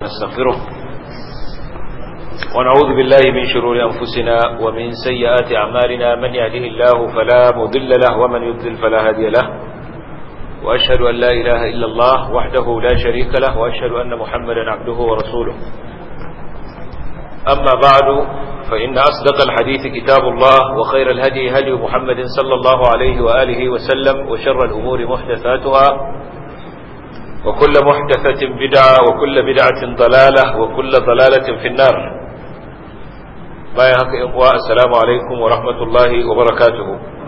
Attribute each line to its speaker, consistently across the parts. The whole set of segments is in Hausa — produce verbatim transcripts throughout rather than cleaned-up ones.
Speaker 1: نستغفره ونعوذ بالله من شرور أنفسنا ومن سيئات أعمالنا من يهده الله فلا مضل له ومن يضلل فلا هادي له وأشهد أن لا إله إلا الله وحده لا شريك له وأشهد أن محمدا عبده ورسوله أما بعد فإن أصدق الحديث كتاب الله وخير الهدي هدي محمد صلى الله عليه وآله وسلم وشر الأمور محدثاتها وكل محدثة بدعة وكل بدعة ضلالة وكل ضلالة في النار. بايعك إخوة السلام عليكم ورحمة الله وبركاته.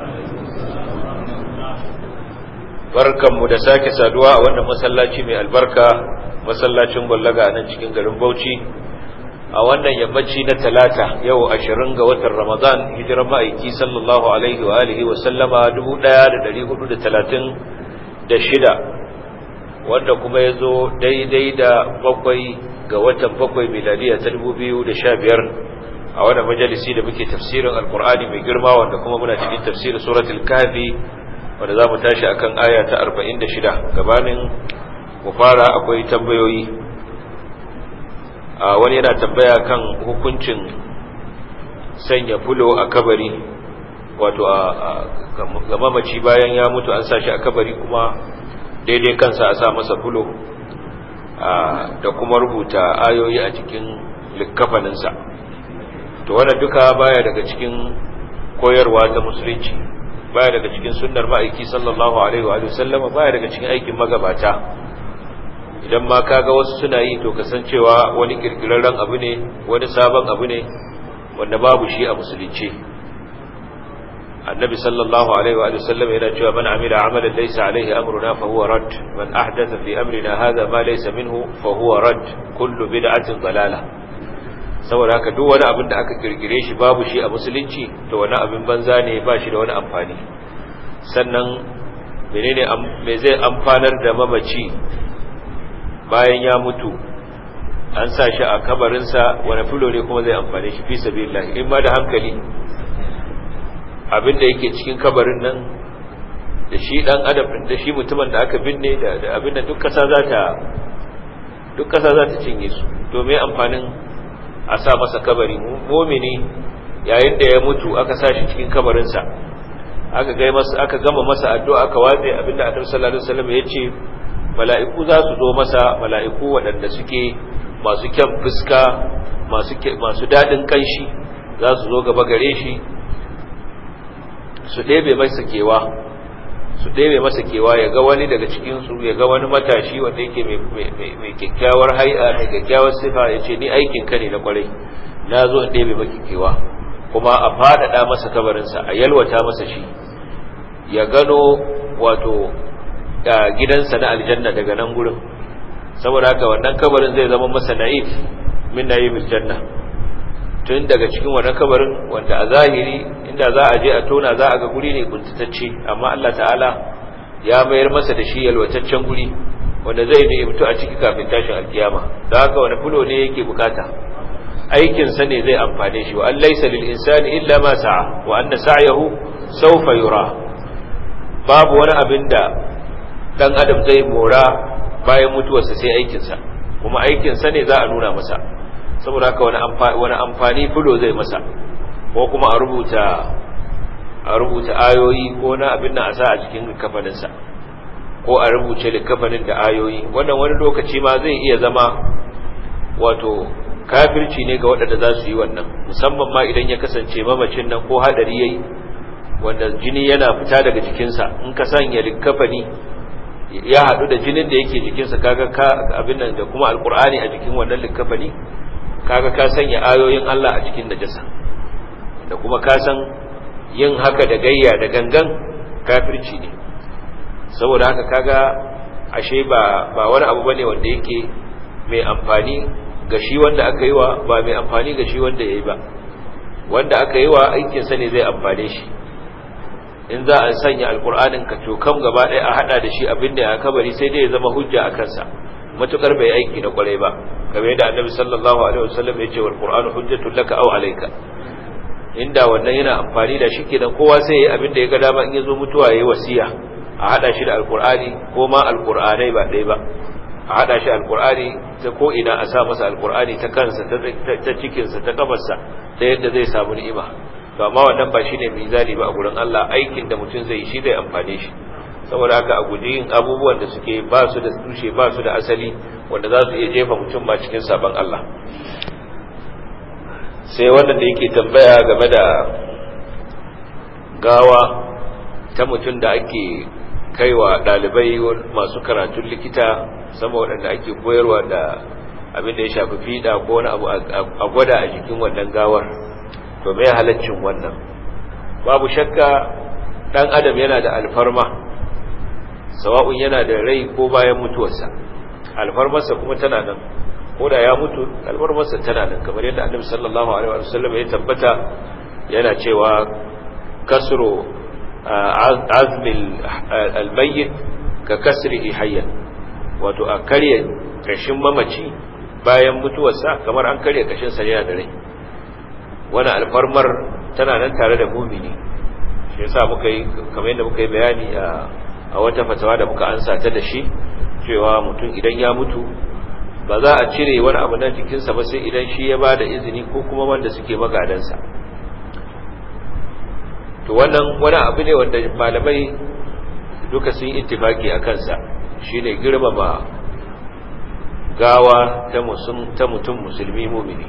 Speaker 1: بركة مدساك سادواء وانا مسلاتي من البركة مسلاتي مبلغة أنا cikin garin Bauchi a wannan yammaci na talata yau ashirin ga watan Ramadan hijiran ma'aiki sallallahu alaihi wa alihi wa sallama dubu ɗaya da ɗari hudu da talatin da shida wanda kuma ya zo daidai da bakwai ga watan bakwai miladiya ta dubu biyu da sha biyar a wannan majalisi da muke tafsirin alkur'ani mai girma wanda kuma muna cikin tafsirin suratul kahfi wanda za mu tashi akan aya ta arba'in da shida. Gabanin mu fara akwai tambayoyi. a wani yana tambaya kan hukuncin sanya fulo a kabari, wato ga mamaci bayan ya mutu an sa shi a kabari kuma daidai kansa a sa masa fulo da kuma rubuta ayoyi a cikin likkafaninsa. To wannan duka baya daga cikin koyarwa ta musulunci, baya daga cikin sunnar ma'aiki sallallahu alaihi wa sallama, baya daga cikin aikin magabata. Idan ma kaga wasu suna yi to kasancewa wani kirkirarren abu ne, wani sabon abu ne wanda babu shi a musulunci. النبي صلى الله عليه وآله وسلم يقول من عمل عملا ليس عليه أمرنا فهو رد من أحدث في أمرنا هذا ما ليس منه فهو رد كل بدعة ضلالة. saboda haka duk wani abin da aka kirkire shi babu shi a musulunci to wani abin banza ne, ba shi da wani amfani. Sannan menene me zai amfanar da mamaci bayan ya mutu an sa shi a kabarinsa, wani fulo ne kuma zai amfane shi fi sabilillah? In ma da hankali abin da yake cikin kabarin nan da shi dan adam da shi mutumin da aka binne da abin da duk kasa za ta duk kasa za ta cinye su, to me amfanin a sa masa kabari? Mu'mini yayin da ya mutu aka sa shi cikin kabarin sa, aka ga masa aka gama masa addu'a aka watse abinda Annabi sallallahu alaihi wasallam ya ce mala'iku za su zo masa, mala'iku waɗanda suke masu kyan fuska masu masu dadin kanshi za su zo gaba gare shi su ɗebe masa kewa su ɗebe masa kewa ya ga wani daga cikinsu, ya ga wani matashi wanda yake mai kyakkyawar hai'a mai kyakkyawar sifa, ya ce ni aikin ka ne na kwarai, na zo in ɗebe maki kewa. Kuma a faɗaɗa masa kabarinsa, a yalwata masa shi, ya gano wato gidansa na aljanna daga nan gurin. Saboda haka wannan kabarin zai zama masa na'if min na'imil janna, tun daga cikin wannan kabarin wanda a zahiri inda za a je a tona za a ga guri ne kuntatacce, amma Allah ta'ala ya mayar masa da shi yalwataccen guri wanda zai ne mutu a ciki kafin tashin alkiyama. da haka wani fulo ne yake bukata? aikin sa ne zai amfane shi. wa an laysa lil insani illa ma sa'a wa anna sa'yahu sawfa yura. babu wani abin da dan adam zai mora bayan mutuwarsa sai aikin sa, kuma aikin sa ne za a nuna masa. saboda haka wani amfani fulo zai masa, ko kuma a rubuta a rubuta ayoyi ko na abin nan a sa a cikin kafaninsa, ko a rubuce likafanin da ayoyi. wannan wani lokaci ma zai iya zama wato kafirci ne ga waɗanda za su yi wannan, musamman ma idan ya kasance mamacin nan ko hadari yayi wanda jini yana fita daga jikinsa. in ka sanya likafani ya haɗu da jinin da yake jikinsa, kaga ka abin nan da kuma alkur'ani a jikin wannan likafani, kaga ka sanya ayoyin Allah a cikin najasa, da kuma ka san yin haka da gayya da gangan kafirci ne. saboda haka kaga ashe ba ba wani abu bane wanda yake mai amfani ga shi wanda aka yi wa, ba mai amfani ga shi wanda yayi ba. wanda aka yi wa aikin sa ne zai amfane shi. in za a sanya alkur'anin ka cokam gaba ɗaya a hada da shi abinda ya kabari, sai dai ya zama hujja a kansa matukar bai aiki da kwarai ba, kamar yadda Annabi sallallahu alaihi wasallam ya ce wal qur'anu hujjatul laka aw alayka. inda wannan yana amfani da shi kenan kowa sai yayi abin da ya ga dama, in yazo mutuwa yayi wasiya a hada shi da alqur'ani ko ma alqur'anai ba dai ba. a hada shi alqur'ani ta ko ina a sa masa alqur'ani ta kansa ta cikin sa ta kafarsa ta yadda zai samu ni'ima to amma wannan ba shine mizani ba a gurin Allah. Aikin da mutum zai yi shi zai amfane shi, saboda haka a guji yin abubuwan da suke ba su da tushe ba su da asali wanda za su iya jefa mutum ma cikin sabon Allah. Sai wannan da yake tambaya game da gawa ta mutum da ake kaiwa dalibai masu karatun likita sama waɗanda ake koyarwa da abin da ya shafi fiɗa ko wani abu a gwada a jikin wannan gawar, to me halaccin wannan? Babu shakka ɗan adam yana da alfarma, sawa'un yana da rai ko bayan mutuwarsa, alfarmarsa kuma tana nan, ko da ya mutu alfarmarsa tana nan, kamar yadda annabi sallallahu alaihi wasallam ya tabbata yana cewa kasru azmil almayyit ka kasrihi hayyan, wato a karye kashin mamaci bayan mutuwarsa kamar an karye kashin sa yana da rai. Wani alfarmar tana nan tare da mumini, shi yasa muka yi kamar yadda muka yi bayani a a wata fatawa da muka ansa ta da shi cewa mutum idan ya mutu ba za a cire wani abu na jikinsa ba sai idan shi ya ba da izini ko kuma wanda suke magadansa. To wannan wani abu ne wanda malamai duka sun yi ittifaki a kansa, shine girmama gawa ta mutum musulmi mumini.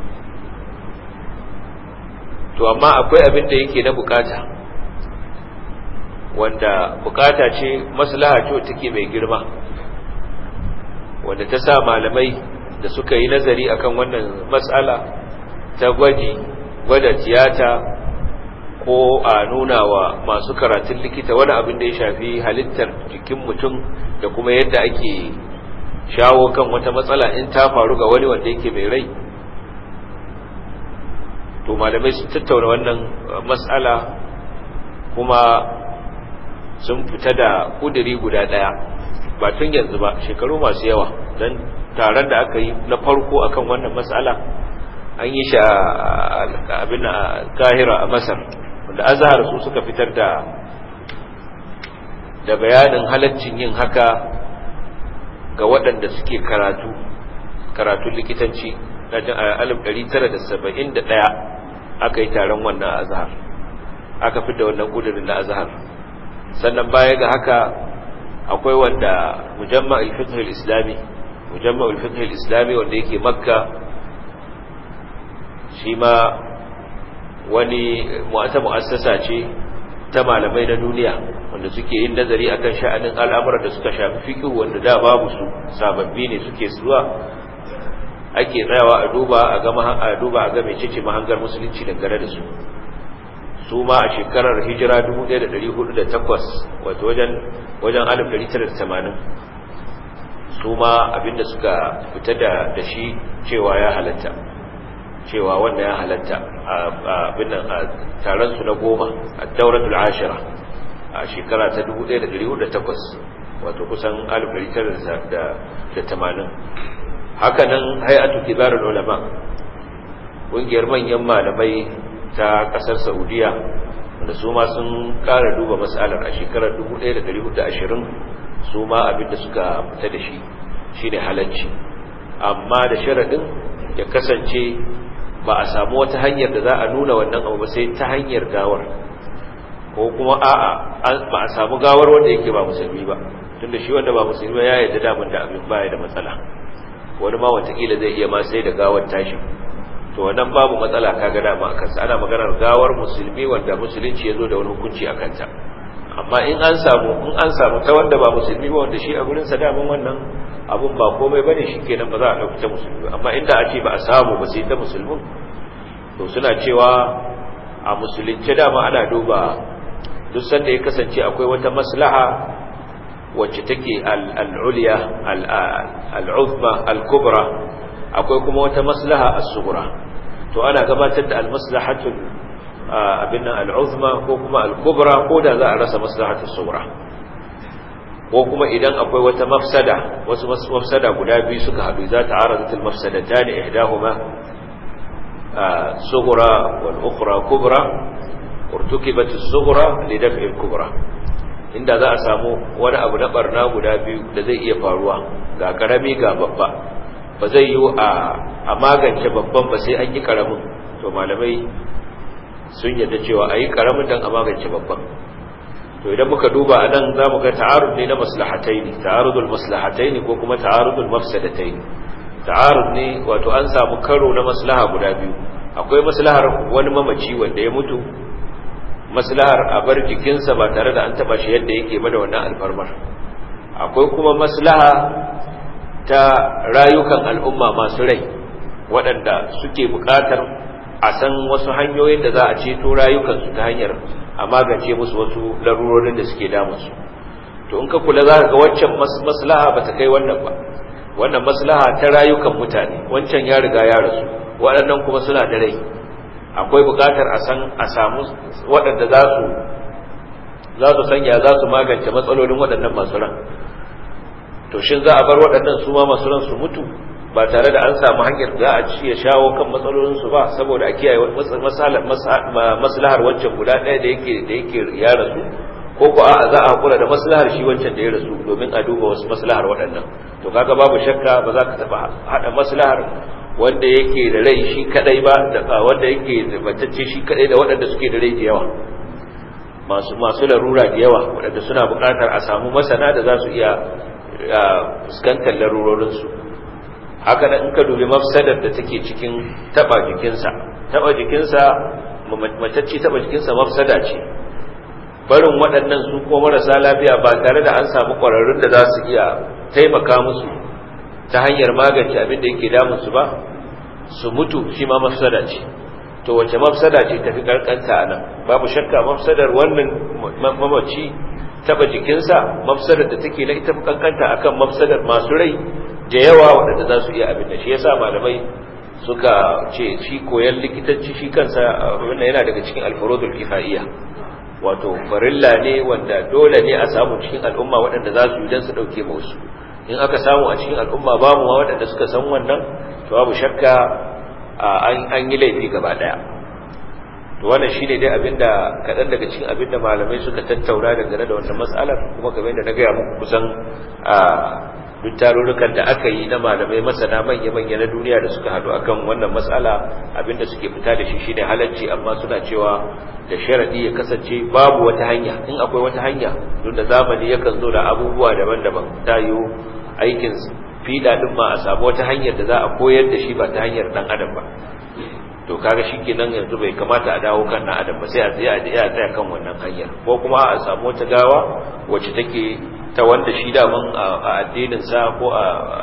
Speaker 1: To amma akwai abin da yake na bukata, wanda bukata ce maslaha ce take mai girma, wanda ta sa malamai da suka yi nazari akan wannan matsala ta gwaji gwada tiyata ko a nuna wa masu karatun likita wani abin da ya shafi halittar jikin mutum da kuma yadda ake shawo kan wata matsala in ta faru ga wani wanda yake mai rai. To malamai sun tattauna wannan matsala kuma sun fita da kudiri guda daya, ba tun yanzu ba, shekaru masu yawa. Dan taron da aka yi na farko akan wannan matsala an yi shi a abin Kahira a Masar, wanda Azhar su suka fitar da da bayanin halaccin yin haka ga waɗanda suke karatu karatun likitanci na alif ɗari tara da saba'in da ɗaya aka yi taron wannan Azhar, aka fitar da wannan kudirin na Azhar. Sannan baya ga haka akwai wanda Mujamma' al-Fiqh al-Islami Mujamma' al-Fiqh al-Islami wanda yake Makka, shi ma wani mu'ata mu'assasa ce ta malamai na duniya wanda suke yin nazari akan sha'anin al'amuran da suka shafi fiqh wanda da babu su, sababbi ne suke zuwa, ake tsayawa a duba a ga a duba a ga mecece mahangar musulunci dangane da su. Su ma a shekarar hijira dubu ɗaya da ɗari hudu da takwas, wato wajen wajen alif ɗari tara da tamanin, su ma abinda suka fita da da shi cewa ya halatta cewa wanda ya halatta abin nan a taron su na goma a dauratul ashira a shekara ta dubu ɗaya da ɗari hudu da takwas, wato kusan alif ɗari tara da tamanin. Haka nan hay'atu kibarul ulama, ƙungiyar manyan malamai ta kasar Saudiya, wanda su ma sun kara duba matsalar a shekarar dubu ɗaya da ɗari hudu da ashirin, su ma abinda suka fita da shi shine halacci, amma da sharadin ya kasance ba a samu wata hanyar da za a nuna wannan abu ba sai ta hanyar gawar, ko kuma a'a ba a samu gawar wanda yake ba musulmi ba, tunda shi wanda ba musulmi ba ya yarda damun da abin baya da matsala, wani ma watakila zai iya ma sai da gawar tashi, to wannan babu matsala kaga dama akan sa. Ana maganar gawar musulmi wanda musulunci yazo da wani hukunci akan ta, amma in an samu in an samu ta wanda ba musulmi ba wanda shi a gurin sa daman wannan abun ba komai bane, shikenan ba za a dauki ta musulmi. Amma inda a ce ba a samu ba sai ta musulmin, to suna cewa a musulunci dama ana duba duk sanda ya kasance akwai wata maslaha wacce take al-ulya al-uzma al-kubra, akwai kuma wata maslaha as-sughra, to ana gabatar da al-maslahatul abin al-uzma ko kuma al-kubra ko da za a rasa maslahatul sughra, ko kuma idan akwai wata mafsada, wasu mafsada guda biyu suka haɗu, za ta aradatul mafsadatan ihdahuma sughra wal ukhra kubra urtukibat as-sughra li daf'i al-kubra. Inda za a samu wani abu na barna guda biyu da zai iya faruwa, ga karami ga babba ba zai yi a magance babban ba sai an yi karamin, to malamai sun yadda cewa a yi karamin don a magance babban. to idan muka duba a nan za mu ga ta'arud ne na maslahatai ne, ta'arudul maslahatai ne ko kuma ta'arudul mafsadatai ne. ta'arud ne wato an samu karo na maslaha guda biyu. Akwai maslahar wani mamaci wanda ya mutu, maslahar a bar jikinsa ba tare da an taba shi yadda yake ba da wannan alfarmar. Akwai kuma maslaha ta rayukan al'umma masu rai waɗanda suke buƙatar a san wasu hanyoyin da za a ceto rayukansu ta hanyar a magance musu wasu larurorin da suke damunsu. To in ka kula za ka ga waccan maslaha ba ta kai wannan ba. Wannan maslaha ta rayukan mutane, wancan ya riga ya rasu, waɗannan kuma suna da rai. Akwai buƙatar a san a samu waɗanda za su za su sanya za su magance matsalolin waɗannan masu ran. To shin za a bar waɗannan su ma masu ran su mutu ba tare da an samu hanyar da a ci ya shawo kan matsalolinsu ba, saboda a kiyaye maslahar wancan guda ɗaya da yake da yake ya rasu, ko ko a za a hakura da maslahar shi wancan da ya rasu domin a duba wasu maslahar waɗannan. To kaga babu shakka ba za ka taɓa haɗa maslahar wanda yake da rai shi kadai ba da wanda yake da batacce shi kadai da waɗanda suke da rai da yawa, masu masu larura da yawa waɗanda suna buƙatar a samu masana da za su iya fuskantar larurorinsu. Haka nan in ka dubi mafsadar da take cikin taba jikinsa, taba jikinsa matacce taba jikinsa mafsada ce. Barin waɗannan su ko marasa lafiya ba tare da an samu ƙwararrun da za su iya taimaka musu ta hanyar magance abin da yake damun su ba, su mutu shi ma mafsada ce. To wace mafsada ce tafi karkanta a nan? Babu shakka mafsadar wannan mamaci taba jikinsa mafsadar da take na ita kankanta akan mafsadar masu rai da yawa waɗanda za su iya abin da shi yasa malamai suka ce shi koyan likitanci shi kansa wannan yana daga cikin alfurudul kifaiya, wato farilla ne wanda dole ne a samu cikin al'umma waɗanda za su yi don su ɗauke musu. In aka samu a cikin al'umma babu ma waɗanda suka san wannan, to babu shakka an yi laifi gaba ɗaya. To wannan shine dai abinda kaɗan daga cikin abinda malamai suka tattauna dangane da wannan mas'alar, kuma kamar yadda na gaya muku kusan a duk tarurrukan da aka yi na malamai masana manya-manya na duniya da suka haɗu akan wannan mas'ala, abinda suke fita da shi shine halacci, amma suna cewa da sharadi ya kasance babu wata hanya. In akwai wata hanya, don da zamani yakan zo da abubuwa daban-daban, ta yi aikin fiɗa ɗin ma a samu wata hanyar da za a koyar da shi ba ta hanyar ɗan adam ba. To kaga shikenan yanzu bai kamata a dawo kan ɗan adam ba, sai a tsaya a tsaya kan wannan hanyar, ko kuma a samu wata gawa wacce take ta wanda shi daman a addininsa ko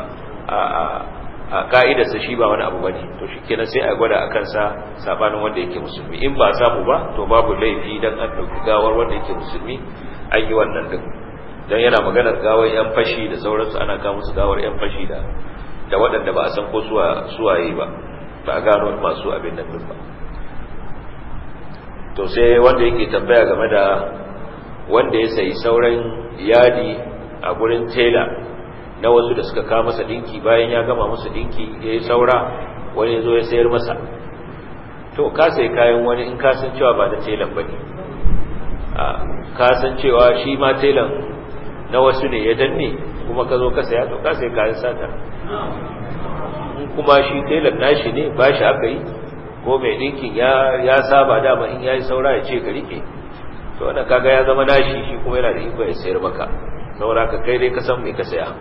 Speaker 1: a ka'idarsa shi ba wani abu bane, to shikenan sai a gwada a kansa sabanin wanda yake musulmi. In ba samu ba to babu laifi dan an dauki gawar wanda yake musulmi an yi wannan din, dan yana maganar gawar yan fashi da sauransu, ana kawo musu gawar yan fashi da da waɗanda ba a san ko suwa suwaye ba, ba a gano masu abin nan din ba. To sai wanda yake tambaya game da wanda ya sayi sauran yadi a gurin tela na wasu da suka kawo masa dinki, bayan ya gama musu dinki ya yi saura wani ya zo ya sayar masa. To ka sai kayan wani in ka san cewa ba da telan ba ne, ka san cewa shi ma telan na wasu ne ya danne kuma ka zo ka saya, to ka sai kayan sata. In kuma shi telan nashi ne ba shi aka yi, ko mai dinkin ya saba dama in ya yi saura ya ce ka rike, to wannan kaga ya zama nashi, shi kuma yana da iko ya sayar maka, saboda ka kai dai ka san me ka saya.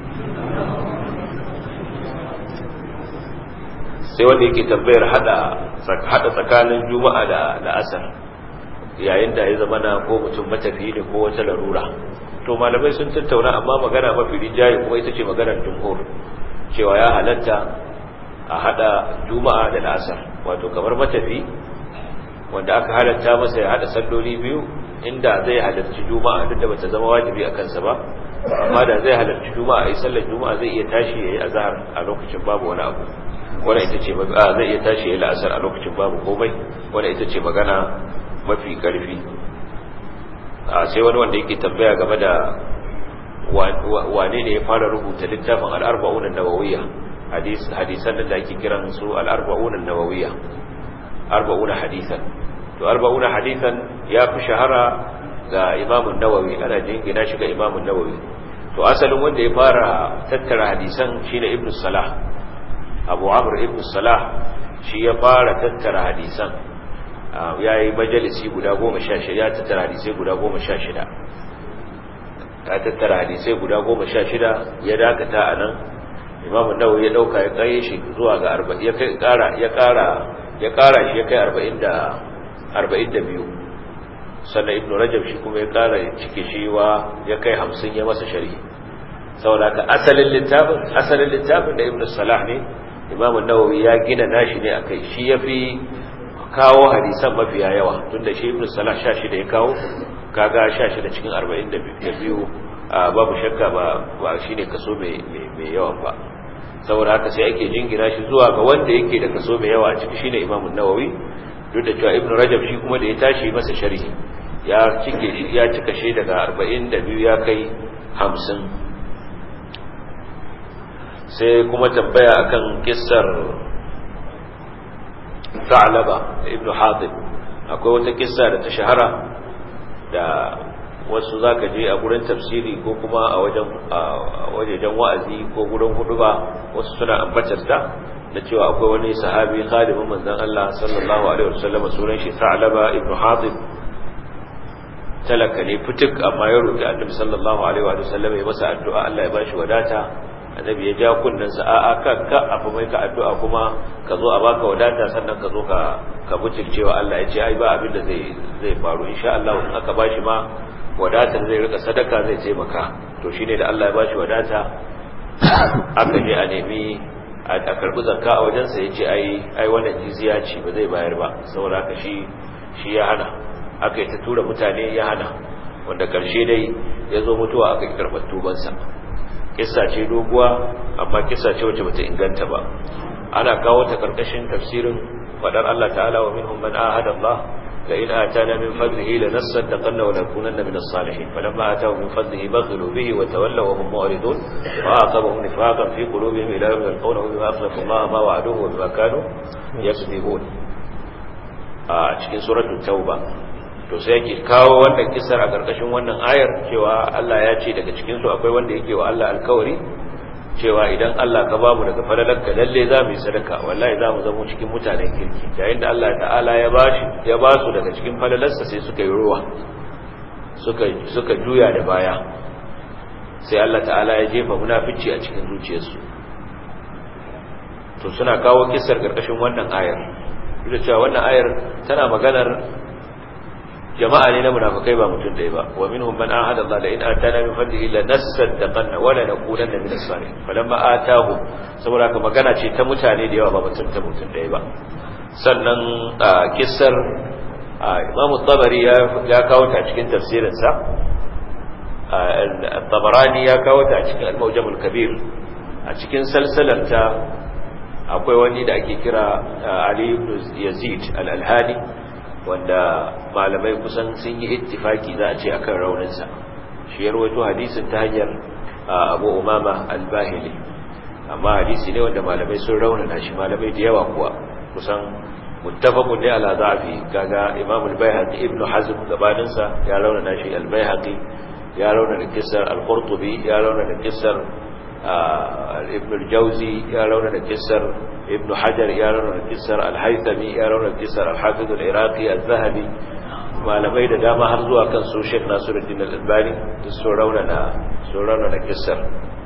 Speaker 1: Sai wanda yake tambayar hada hada tsakanin juma'a da la'asar yayin da ya zama na ko mutum matafiyi ne ko wata larura. To malamai sun tattauna, amma magana mafi rinjaye kuma ita ce maganar jumhur, cewa ya halatta a hada juma'a da la'asar, wato kamar matafi wanda aka halatta masa ya hada salloli biyu, inda zai halarci juma'a duk da bata zama wajibi a kansa ba, amma da zai halarci juma'a ai sallar juma'a zai iya tashi yayi azhar a lokacin babu wani abu, wanda ita ce a zai iya tashi yayi la'asar a lokacin babu komai, wanda ita ce magana mafi karfi. A sai wani wanda yake tambaya game da wane ne ya fara rubuta littafin al-arba'un an-nawawiyya, hadis hadisan da ake kiran su al-arba'un an-nawawiyya, arba'una hadisan. To arba'una hadisan ya fi shahara ga Imam an-Nawawi, ana jingina shi ga Imam an-Nawawi, to asalin wanda ya fara tattara hadisan shine ibn salah abu amr ibn salah shi ya fara tattara hadisan yayi majalisi guda goma sha shida ya tattara hadisai guda goma sha shida ta tattara hadisai guda goma sha shida ya dakata anan imam an-nawawi ya dauka ya kai shi zuwa ga arba'in ya kai kara ya kara ya kara shi ya kai arba'in da arba'in da biyu sannan ibnu rajab shi kuma ya kara cike shi wa ya kai hamsin ya masa sharhi saboda ka asalin littafin asalin littafin da ibnu salah ne imam an-nawawi ya gina nashi ne akai shi yafi kawo hadisan mafiya yawa tunda shi ibnu salah sha shida ya kawo kaga sha shida cikin arba'in da biyu babu shakka ba ba shine kaso mai mai yawa ba saboda haka sai ake jingina shi zuwa ga wanda yake da kaso mai yawa a ciki shine imam an-nawawi duk da cewa ibnu rajab shi kuma da ya tashi masa sharhi ya cike shi ya cika shi daga arba'in da biyu ya kai hamsin. Sai kuma tambaya akan kissar Tha'laba ibn Hatib akwai wata kissa da ta shahara da wasu zaka je a gurin tafsiri ko kuma a wajen wajejen wa'azi ko gurin huduba wasu suna ambatar ta da cewa akwai wani sahabi khadimin manzon Allah sallallahu alaihi wasallam sunan shi Tha'laba ibn Hatib talaka ne fitik amma ya roki Annabi sallallahu alaihi wasallam ya masa addu'a Allah ya bashi wadata Annabi ya ja kunnan sa a'a ka ka afa mai ka addu'a kuma ka zo a baka wadata sannan ka zo ka ka cewa Allah ya ce ai ba abin da zai zai faru insha Allah in aka bashi ma wadatar zai rika sadaka zai taimaka to shine da Allah ya bashi wadata aka je a nemi a karbi zakka a wajensa ya ce ai ai wannan jizya ce ba zai bayar ba saboda haka shi shi ya hana aka yi ta tura mutane ya hana wanda karshe dai ya zo mutuwa aka yi karɓar tubansa kissa ce doguwa amma kissa ce wacce bata inganta ba ana kawo ta karkashin tafsirin fadar Allah ta'ala wa minhum man ahada Allah la in atana min fadlihi lanasaddaqanna wa lakunanna min as-salihin falamma atahum min fadlihi baghilu bihi wa tawallaw wa hum mu'ridun wa aqabahum nifaqan fi qulubihim ila yawm yalqawnahu bima akhlafa Allah ma wa'aduhu wa bima kanu yakذibun a cikin suratul tauba to sai yake kawo wannan kisar a karkashin wannan ayar cewa Allah ya ce daga cikin su akwai wanda yake wa Allah alkawari cewa idan Allah ka bamu daga falalarka lalle za mu yi sadaka wallahi za mu zama cikin mutanen kirki yayin da Allah ta'ala ya bashi ya ba su daga cikin falalarsa sai suka yi ruwa suka suka juya da baya sai Allah ta'ala ya jefa munafici a cikin zuciyarsu to suna kawo kisar karkashin wannan ayar duk da cewa wannan ayar tana maganar jama'a ne na munafikai ba mutum ɗaya ba wa minhum man ahada Allah la in atana min fadlihi la nasaddaqanna wa la nakunanna min as-salihin falamma atahu saboda ka magana ce ta mutane da yawa ba mutum ta mutum ɗaya ba sannan kissar Imam at-Tabari ya kawo ta cikin tafsirin sa at-Tabarani ya kawo ta cikin al-Mawjam al-Kabir a cikin salsalar ta akwai wani da ake kira Ali ibn Yazid al-Alhani wanda malamai kusan sun yi ittifaki za a ce akan rauninsa shi ya rawaito hadisin ta hanyar Abu Umama al-Bahili amma hadisi ne wanda malamai sun raunana shi malamai da yawa kuwa kusan muttafaqun ne ala da'fi kaga Imam al-Baihaqi Ibn Hazm gabanin sa ya raunana shi al-Baihaqi ya raunana kissar al-Qurtubi ya raunana kissar Ibn al-Jawzi ya raunana kissar Ibn Hajar ya raunana kissar al-Haythami ya raunana kissar al-Hafiz al-Iraqi al-Zahabi malamai da dama har zuwa kan su Sheikh Nasiruddin al-Albani su raunana su raunana kissar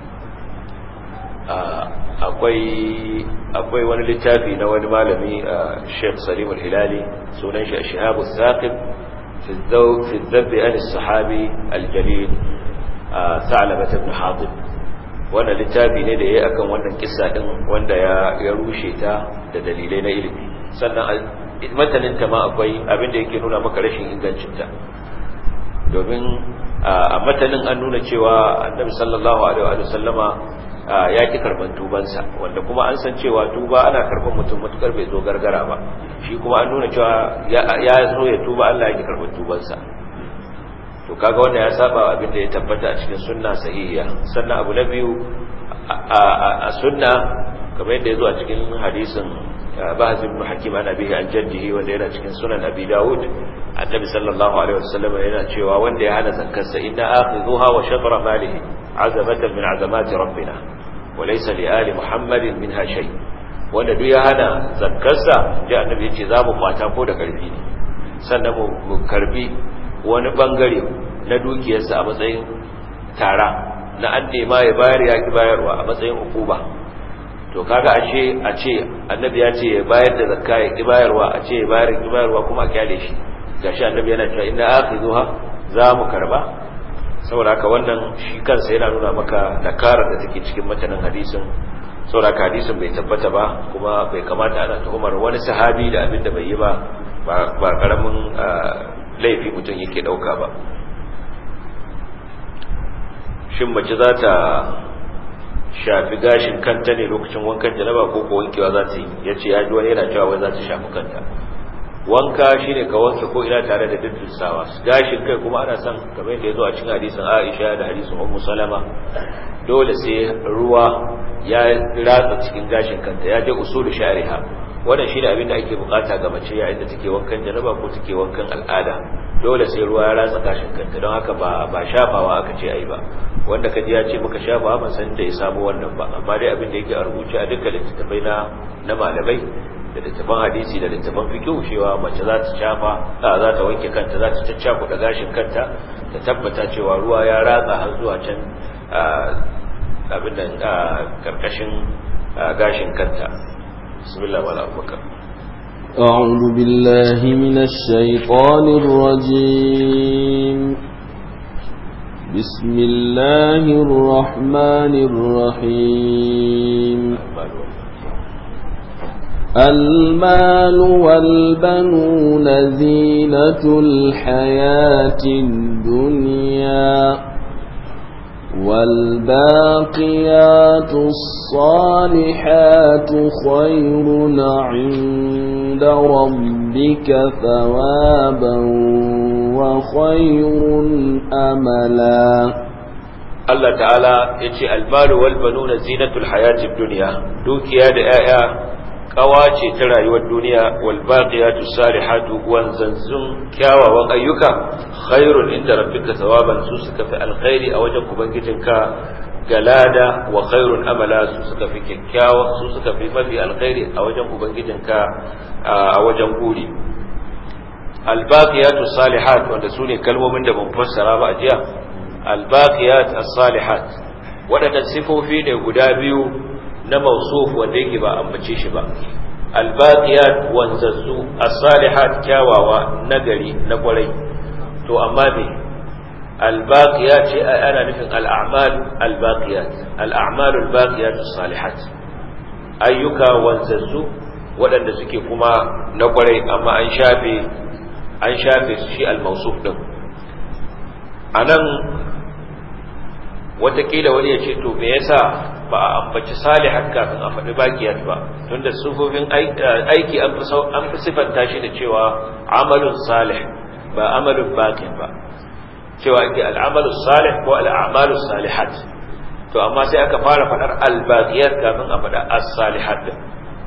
Speaker 1: akwai akwai wani littafi na wani malami Sheikh Salim al-Hilali sunan shi Shihab al-Thaqib fi al-Dhaw fi al-Dhabb al-Sahabi al-Jalil Tha'labah ibn Hatib wannan littafi ne da yayi akan wannan kissa din wanda ya ya rushe ta da dalilai na ilimi sannan matanin ta ma akwai abin da yake nuna maka rashin ingancin ta domin a matanin an nuna cewa Annabi sallallahu alaihi wa sallama ya ki karban tubansa wanda kuma an san cewa tuba ana karban mutum mutukar bai zo gargara ba shi kuma an nuna cewa ya zo ya tuba Allah ya ki karban tubansa to kaga wanda ya saba abin da ya tabbata a cikin sunna sahihiya sannan abu na biyu a sunna kamar yadda yazo a cikin hadisin Bahz ibn Hakim an abihi an jaddihi wanda yana cikin sunan Abi Dawud annabi sallallahu alaihi wasallam yana cewa wanda ya hana zakarsa inna akhidhuha wa shatra malihi azamatan min azamati rabbina wa laysa li ali muhammadin minha shay wanda duk ya hana zakkarsa da annabi yace za mu kwata ko da karfi ne sannan mu karbi wani bangare na dukiyarsa a matsayin tara na an nema ya bayar ya ki bayarwa a matsayin hukuma to kaga ashe a ce annabi ya ce ya bayar da zakka ya ki bayarwa a ce ya bayar ya ki bayarwa kuma a kyale shi gashi annabi yana cewa inna akhidhuha za mu karba saboda haka wannan shi kansa yana nuna maka nakarar da take cikin matanin hadisin saboda haka hadisin bai tabbata ba kuma bai kamata ana tuhumar wani sahabi da abin da bai yi ba ba karamin laifi mutum yake dauka ba. Shin mace za ta shafi gashin kanta ne lokacin wankan janaba ko ko wankewa za ta yi? yace ya ji wani yana cewa wai za ta shafi kanta. Wanka shine ka wanke ko ina tare da dindinsawa, gashin kai kuma ana son kamar yadda yazo a cikin hadisin Aisha da hadisin Ummu Salama dole sai ruwa ya ratsa cikin gashin kanta ya je usulu shariha. Wannan shine abin da ake bukata ga mace yayin da take wankan janaba ko take wankan al'ada, dole sai ruwa ya ratsa gashin kanta, don haka ba ba shafawa aka ce ai ba. Wanda kaji ya ce muka shafa ban san da ya samu wannan ba, amma dai abin da yake a rubuce a dukkan littattafai na na malamai da littafin hadisi da littafin fiqh cewa mace za ta shafa za ta wanke kanta, za ta caccaku da gashin kanta ta tabbata cewa ruwa ya ratsa har zuwa can abin nan karkashin gashin kanta. bismillah wala abubakar.
Speaker 2: أعوذ بالله من الشيطان الرجيم. بسم الله الرحمن الرحيم. المال والبنون زينة الحياة الدنيا والباقيات الصالحات خير عند ربك ثوابا وخير أملا.
Speaker 1: الله تعالى يجي المال والبنون زينة الحياة الدنيا دوكيا دآيا kawace ta rayuwar duniya wal baqiyatu salihatu wanzanzun kyawawan ayyuka khairun inda rabbika thawaban su suka fi alkhairi a wajen ubangijinka galada wa khairun amala su suka fi kyakkyawa su suka fi mafi alkhairi a wajen ubangijinka a wajen guri. al baqiyatu salihat wanda sune kalmomin da ban fassara ba a jiya. al baqiyat as salihat wadannan sifofi ne guda biyu na mausuf wanda yake ba ambace shi ba. albaqiyat wanzazzu as-salihat kyawawa nagari na kwarai to amma me albaqiyat ce ana nufin al-a'mal albaqiyat al-a'mal albaqiyat as-salihat ayyuka wanzazzu waɗanda suke kuma na kwarai amma an shafe an shafe shi al-mausuf din anan watakila wani ya ce to me yasa ba a ambaci salihat kafin a faɗi bakiyat ba, tunda sufofin aiki an fi sifanta shi da cewa amalun salih ba amalun bakin ba, cewa ake al'amalun salih ko al'amalun salihat, to amma sai aka fara faɗar albakiyat kafin a faɗa as-salihat din.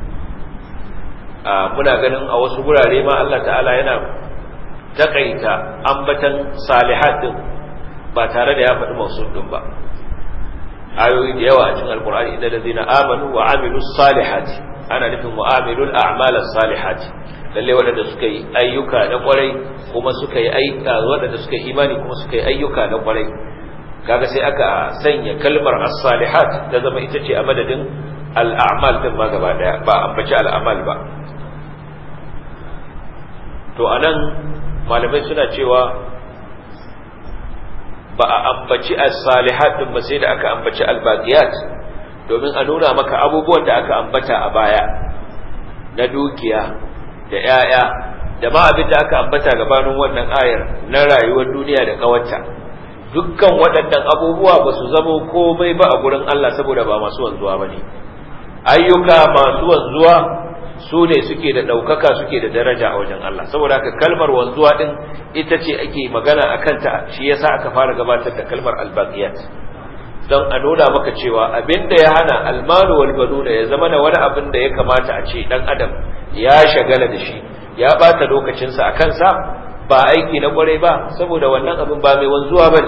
Speaker 1: Muna ganin a wasu gurare ma Allah ta'ala yana takaita ambatan salihat din ba tare da ya faɗi mausul din ba. Ayoyi da yawa a cikin alkur'ani idan ladina amanu wa amilus salihati ana nufin mu'amilul a'malas salihati, lalle waɗanda suka yi ayyuka na kwarai kuma suka yi aika waɗanda suka yi imani kuma suka yi ayyuka na kwarai, kaga sai aka sanya kalmar as-salihat da zama ita ce a madadin al-a'mal din ma gaba daya, ba ambaci al-amal ba. To anan malamai suna cewa ba a ambaci as-salihat din ba sai da aka ambaci al-baqiyat, domin a nuna maka abubuwan da aka ambata a baya na dukiya da yaya da ma abin da aka ambata gabanin wannan ayar na rayuwar duniya da kawarta, dukkan waɗannan abubuwa ba su zama komai ba a gurin Allah saboda ba masu wanzuwa bane. Ayyuka masu wanzuwa su ne suke da ɗaukaka suke da daraja a wajen Allah, saboda haka kalmar wanzuwa din ita ce ake magana a kanta, shi yasa aka fara gabatar da kalmar albaqiyat don a nuna maka cewa abinda ya hana almalu wal banuna ya zama da wani abin da ya kamata a ce dan adam ya shagala da shi ya bata lokacinsa a kansa ba aiki na kwarai ba, saboda wannan abin ba mai wanzuwa bane,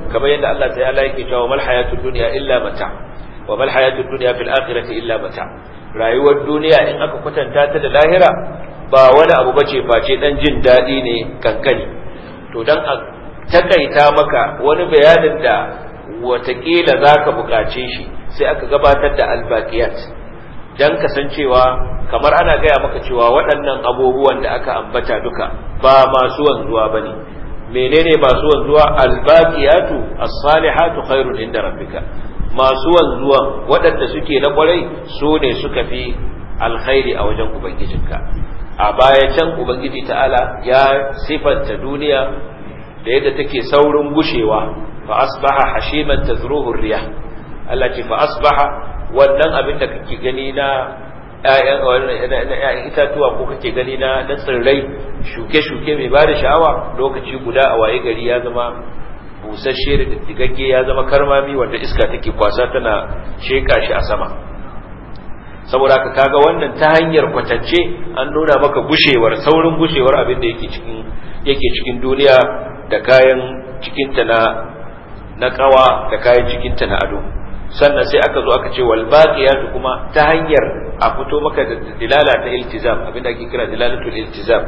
Speaker 1: kamar yadda Allah ta'ala yake cewa mal hayatud dunya illa mata wa mal hayatud dunya fil akhirati illa mata rayuwar duniya in aka kwatanta ta da lahira ba wani abu bace face dan jin dadi ne kankani. To dan a takaita maka wani bayanin da watakila zaka bukace shi sai aka gabatar da albaqiyat dan kasancewa kamar ana gaya maka cewa waɗannan abubuwan da aka ambata duka ba masu wanzuwa bane. Menene masu wanzuwa? Albaqiyatu as-salihatu khairun inda rabbika. Masu wanzuwa waɗanda suke na kwarai su ne suka fi alkhairi a wajen ubangijinka. A baya can ubangiji ta'ala ya sifanta duniya da yadda take saurin gushewa, fa asbaha hashiman tazruhu riyah. Allah ce fa asbaha, wannan abin da kake gani na ƴaƴan itatuwa ko kake gani na na tsirrai shuke-shuke mai bada sha'awa, lokaci guda a waye gari ya zama busasshe da diddigagge, ya zama karmami wanda iska take kwasa tana sheka shi a sama. Saboda haka kaga wannan ta hanyar kwatance an nuna maka gushewar saurin gushewar abin da yake cikin yake cikin duniya da kayan cikinta na na kawa da kayan cikinta na ado. Sannan sai aka zo aka ce wal baqiyatu kuma ta hanyar a fito maka da dilala ta iltizam, abinda ake kira dilalatul iltizam.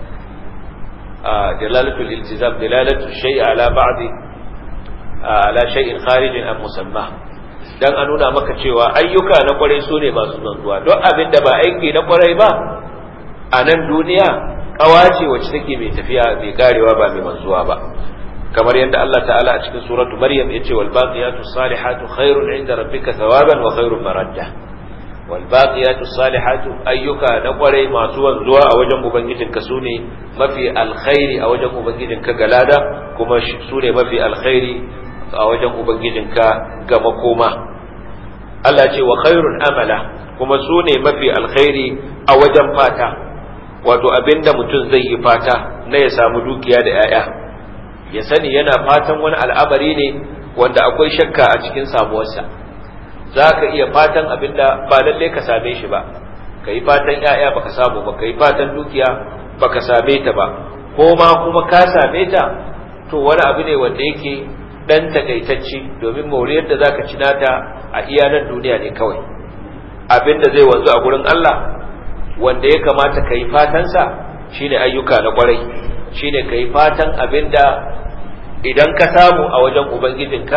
Speaker 1: a dilalatul iltizam dilalatu shay'i ala ba'di ala shay'in kharijin an musamma, dan a nuna maka cewa ayyuka na kwarai su ne masu zanzuwa. Don abinda ba aiki na kwarai ba a nan duniya kawace wacce take mai tafiya mai karewa ba mai manzuwa ba, kamar yadda Allah ta'ala a cikin suratu Maryam yace wal baqiyatu salihatu khairun 'inda rabbika thawaban wa khairun maradda. Wal baqiyatu salihatu ayyuka na kwarai masu wanzuwa a wajen ubangijinka sune mafi alkhairi a wajen ubangijinka galada, kuma sune mafi alkhairi a wajen ubangijinka ga makoma. Allah ce wa khairun amala, kuma sune mafi alkhairi a wajen fata, wato abinda mutum zai yi fata na ya samu dukiya da 'ya'ya, ya sani yana fatan wani al'amari ne wanda akwai shakka a cikin samuwarsa. Za ka iya fatan abinda ba lalle ka same shi ba, ka yi fatan ‘ya'ya baka samu ba, ka yi fatan dukiya baka same ta ba, ko ma kuma ka same ta, to wani abu ne wanda yake ɗan takaitacce, domin moriyar da za ka ci nata a iyanan duniya ne kawai. Abinda zai wanzu a gurin Allah wanda ya kamata ka yi fatansa shine ayyuka na kwarai, shine ka yi fatan abinda idan ka samu a wajen ubangijinka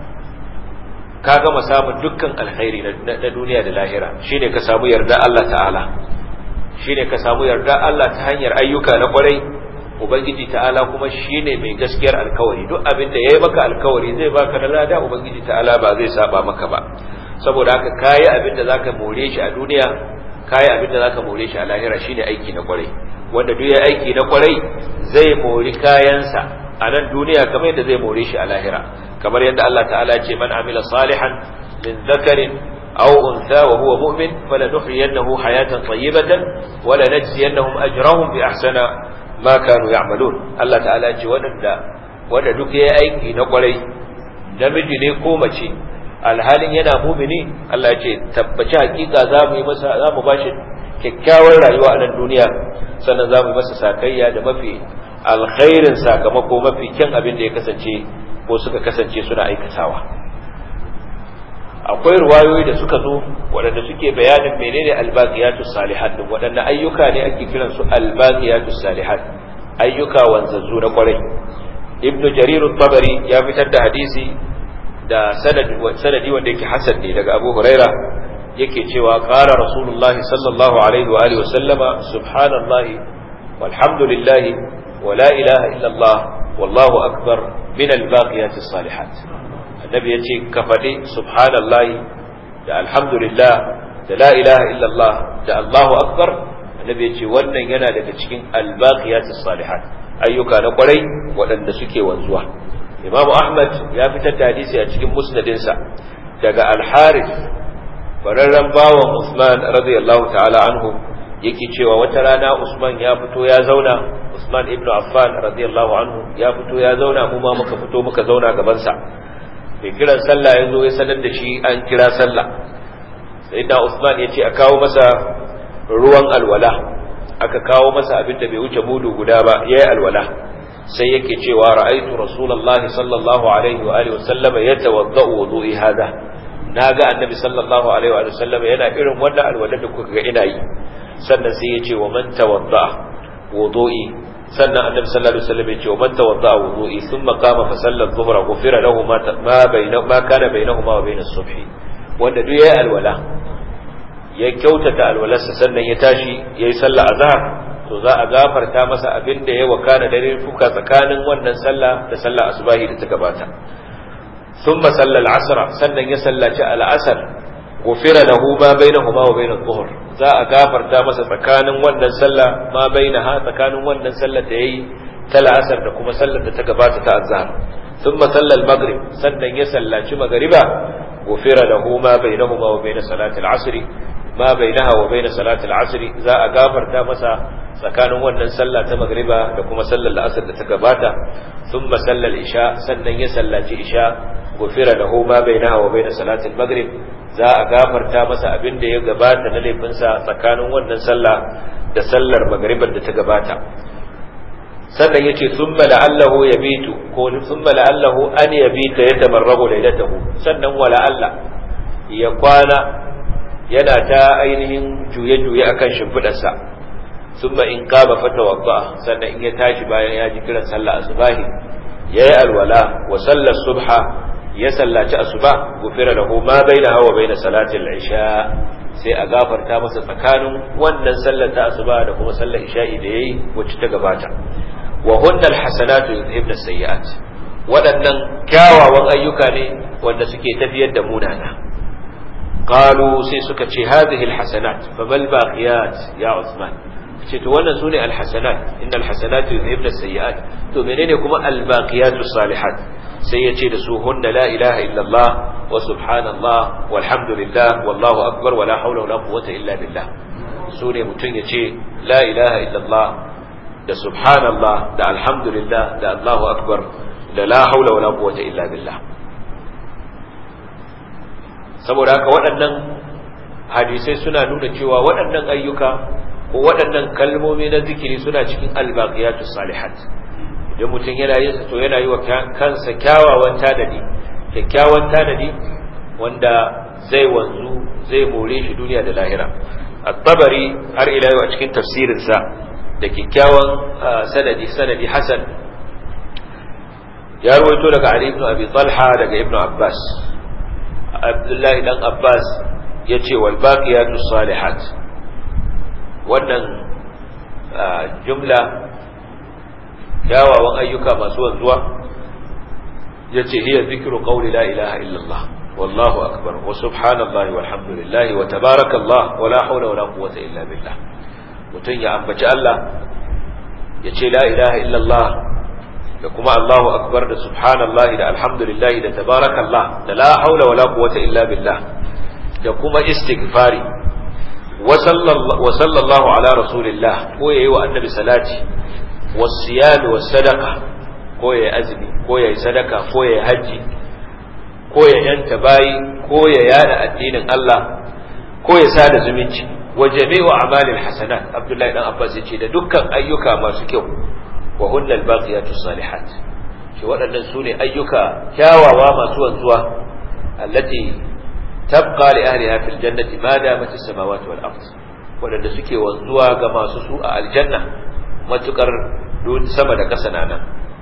Speaker 1: ka gama samun dukkan alkhairi na duniya da lahira, shine ka samu yarda Allah ta'ala, shine ka samu yarda Allah ta hanyar ayyuka na kwarai. Ubangiji ta'ala kuma shine mai gaskiyar alkawari, duk abin da yayi maka alkawari zai baka da lada, ubangiji ta'ala ba zai saba maka ba. Saboda haka kayi abin da zaka more shi a duniya, kayi abin da zaka more shi a lahira, shine aiki na kwarai. Wanda duk ya aiki na kwarai zai mori kayansa a nan duniya kamar yadda zai more shi a lahira. Kamar yadda Allah ta'ala ce man amila salihan min dhakarin aw untha wa huwa mu'min falanuhyiyannahu hayatan tayyibatan wa lanajziyannahum ajrahum bi ahsana ma kanu ya'malun. Allah ta'ala ce wanda wanda duk yayi aiki na kwarai, namiji ne ko mace, alhalin yana mu'mini, Allah ya ce tabbaci hakika za mu yi masa za mu bashi kyakkyawar rayuwa a nan duniya, sannan za mu yi masa sakayya da mafi alkhairin sakamako, mafi kyan abin da ya kasance ko suka kasance suna aikatawa. Akwai ruwayoyi da suka zo waɗanda suke bayanin menene albaqiyatus salihat, waɗanda ayyuka ne ake kiran su albaqiyatus salihat, ayyuka wanzazzu na kwarai. Ibn Jarir at-Tabari ya fitar da hadisi da sanadi sanadi wanda yake hasan ne daga Abu Huraira, yake cewa qala Rasulullahi sallallahu alaihi wa alihi wa sallama subhanallahi walhamdulillahi wa la ilaha illa Allah wallahu akbar min albaqiyatis salihat. Annabi yace ka faɗi subhanallahi da alhamdulillah da la ilaha illallah da Allahu akbar. Annabi yace wannan yana daga cikin albaqiyatis salihat, ayyuka na kwarai waɗanda suke wanzuwa. Imam Ahmad ya fitar da hadisi a cikin musnadinsa daga Al-Harith bararran bawan Usman radiyallahu ta'ala anhu, yake cewa wata rana Usman ya fito ya zauna, Usman ibn Affan radiyallahu anhu ya fito ya zauna, mu ma muka fito muka zauna gaban sa. Mai kiran sallah ya zo ya sanar da shi an kira sallah. Sayyidina Usman ya ce a kawo masa ruwan alwala, aka kawo masa abin da bai wuce mudu guda ba, yayi alwala. sai yake cewa ra'aytu rasulullahi sallallahu alaihi wa alihi wasallama yatawaddau wudu'i hada naga annabi sallallahu alaihi wa alihi wasallama yana irin wannan alwala da kuka ga ina yi sannan sai yace wa man tawadda wudu'i sannan annabi sallallahu alaihi wasallam yace wa man tawadda wudu'i thumma qama fa salla adh-dhuhra ghufira lahu ma ma bayna ma kana bainahuma wa bain as-subh wanda duk yayi alwala ya kyautata alwalarsa sannan ya tashi yayi sallah azhar to za a gafarta masa abin da ya wakana dare fuka tsakanin wannan sallah da sallah asubahi da ta gabata thumma salla al-asr sannan ya sallaci al-asr ghufira lahu ma bainahuma wa bain adh-dhuhr za a gafarta masa tsakanin wannan sallah ma bainaha tsakanin wannan sallar da yayi ta al-asr da kuma sallar da ta gabata ta azhar thumma salla al-maghrib sannan ya sallaci magriba ghufira lahu ma bainahuma wa bain salati al-asr ma bainaha wa bain salati al-asr za a gafarta masa tsakanin wannan sallah ta magriba da kuma sallar al-asr da ta gabata thumma salla al-isha sannan ya sallaci isha ghufira lahu ma bainaha wa bain salati al-maghrib za a gafarta masa abin da ya gabata na laifinsa tsakanin wannan sallah da sallar magribar da ta gabata sannan yace thumma la'allahu yabitu ko thumma la'allahu an yabita yatamarrabu laylatahu sannan wala Allah ya kwana yana ta ainihin juye-juye akan shimfidarsa thumma in qaba fatawadda sannan in ya tashi bayan ya ji kiran sallah asubahi yayi alwala wa sallar subha ya sallaci asuba gufira lahu ma bainaha wa bain salati al-isha sai a gafarta masa tsakanin wannan sallar ta asuba da kuma sallar isha'i da yayi wacce ta gabata wa hunna al-hasanatu yudhibna as-sayyi'at wadannan kyawawan ayyuka ne wanda suke tafiyar da munana qalu sai suka ce hadhihi al-hasanat fa bal baqiyat ya Uthman ce to wannan sune al-hasanat innal hasanatu yudhibna as-sayyi'at to menene kuma al-baqiyatu salihat sai ya ce da su hunna la ilaha illallah wa subhanallah walhamdulillah wallahu akbar wala hawla wala quwwata illa billah su ne mutum ya ce la ilaha illallah da subhanallah da alhamdulillah da allahu akbar da la hawla wala quwwata illa billah saboda haka waɗannan hadisai suna nuna cewa waɗannan ayyuka ko waɗannan kalmomi na zikiri suna cikin albaqiyatus salihat idan mutum yana yin sa to yana yi wa kansa kyawawan tanadi kyakkyawan tanadi wanda zai wanzu zai more shi duniya da lahira at-tabari har ila yau a cikin tafsirin sa da kyakkyawan sanadi sanadi hasan ya rawaito daga Ali ibn Abi Talha daga Ibn Abbas Abdullahi dan Abbas yace wal baqiyatus salihat wannan jumla kyawawan ayyuka masu wanzuwa yace hiya zikru qawli la ilaha illallah wallahu akbar wa subhanallahi walhamdulillah wa tabarakallah wa la hawla wa la quwwata illa billah mutun ya ambaci Allah yace la ilaha illallah da kuma Allahu akbar da subhanallahi da alhamdulillah da tabarakallah da la hawla wa la quwwata illa billah da kuma istighfari wa sallallahu ala rasulillah ko yayi wa annabi salati والصيام والصدقه ko yayi azumi ko yayi sadaka ko yayi haji ko ya yanta bayi ko ya yada addinin Allah ko ya sada zumunci wa jami'u a'malil hasanat Abdullahi dan Abbas yace da dukkan ayyuka masu kyau wa hunnal baqiyatus salihat shi waɗannan sune ayyuka kyawawa masu wanzuwa allati tabqa li ahliha fil jannati ma damat as-samawati wal ard waɗanda suke wanzuwa ga masu su a aljanna matukar sama da ƙasa nan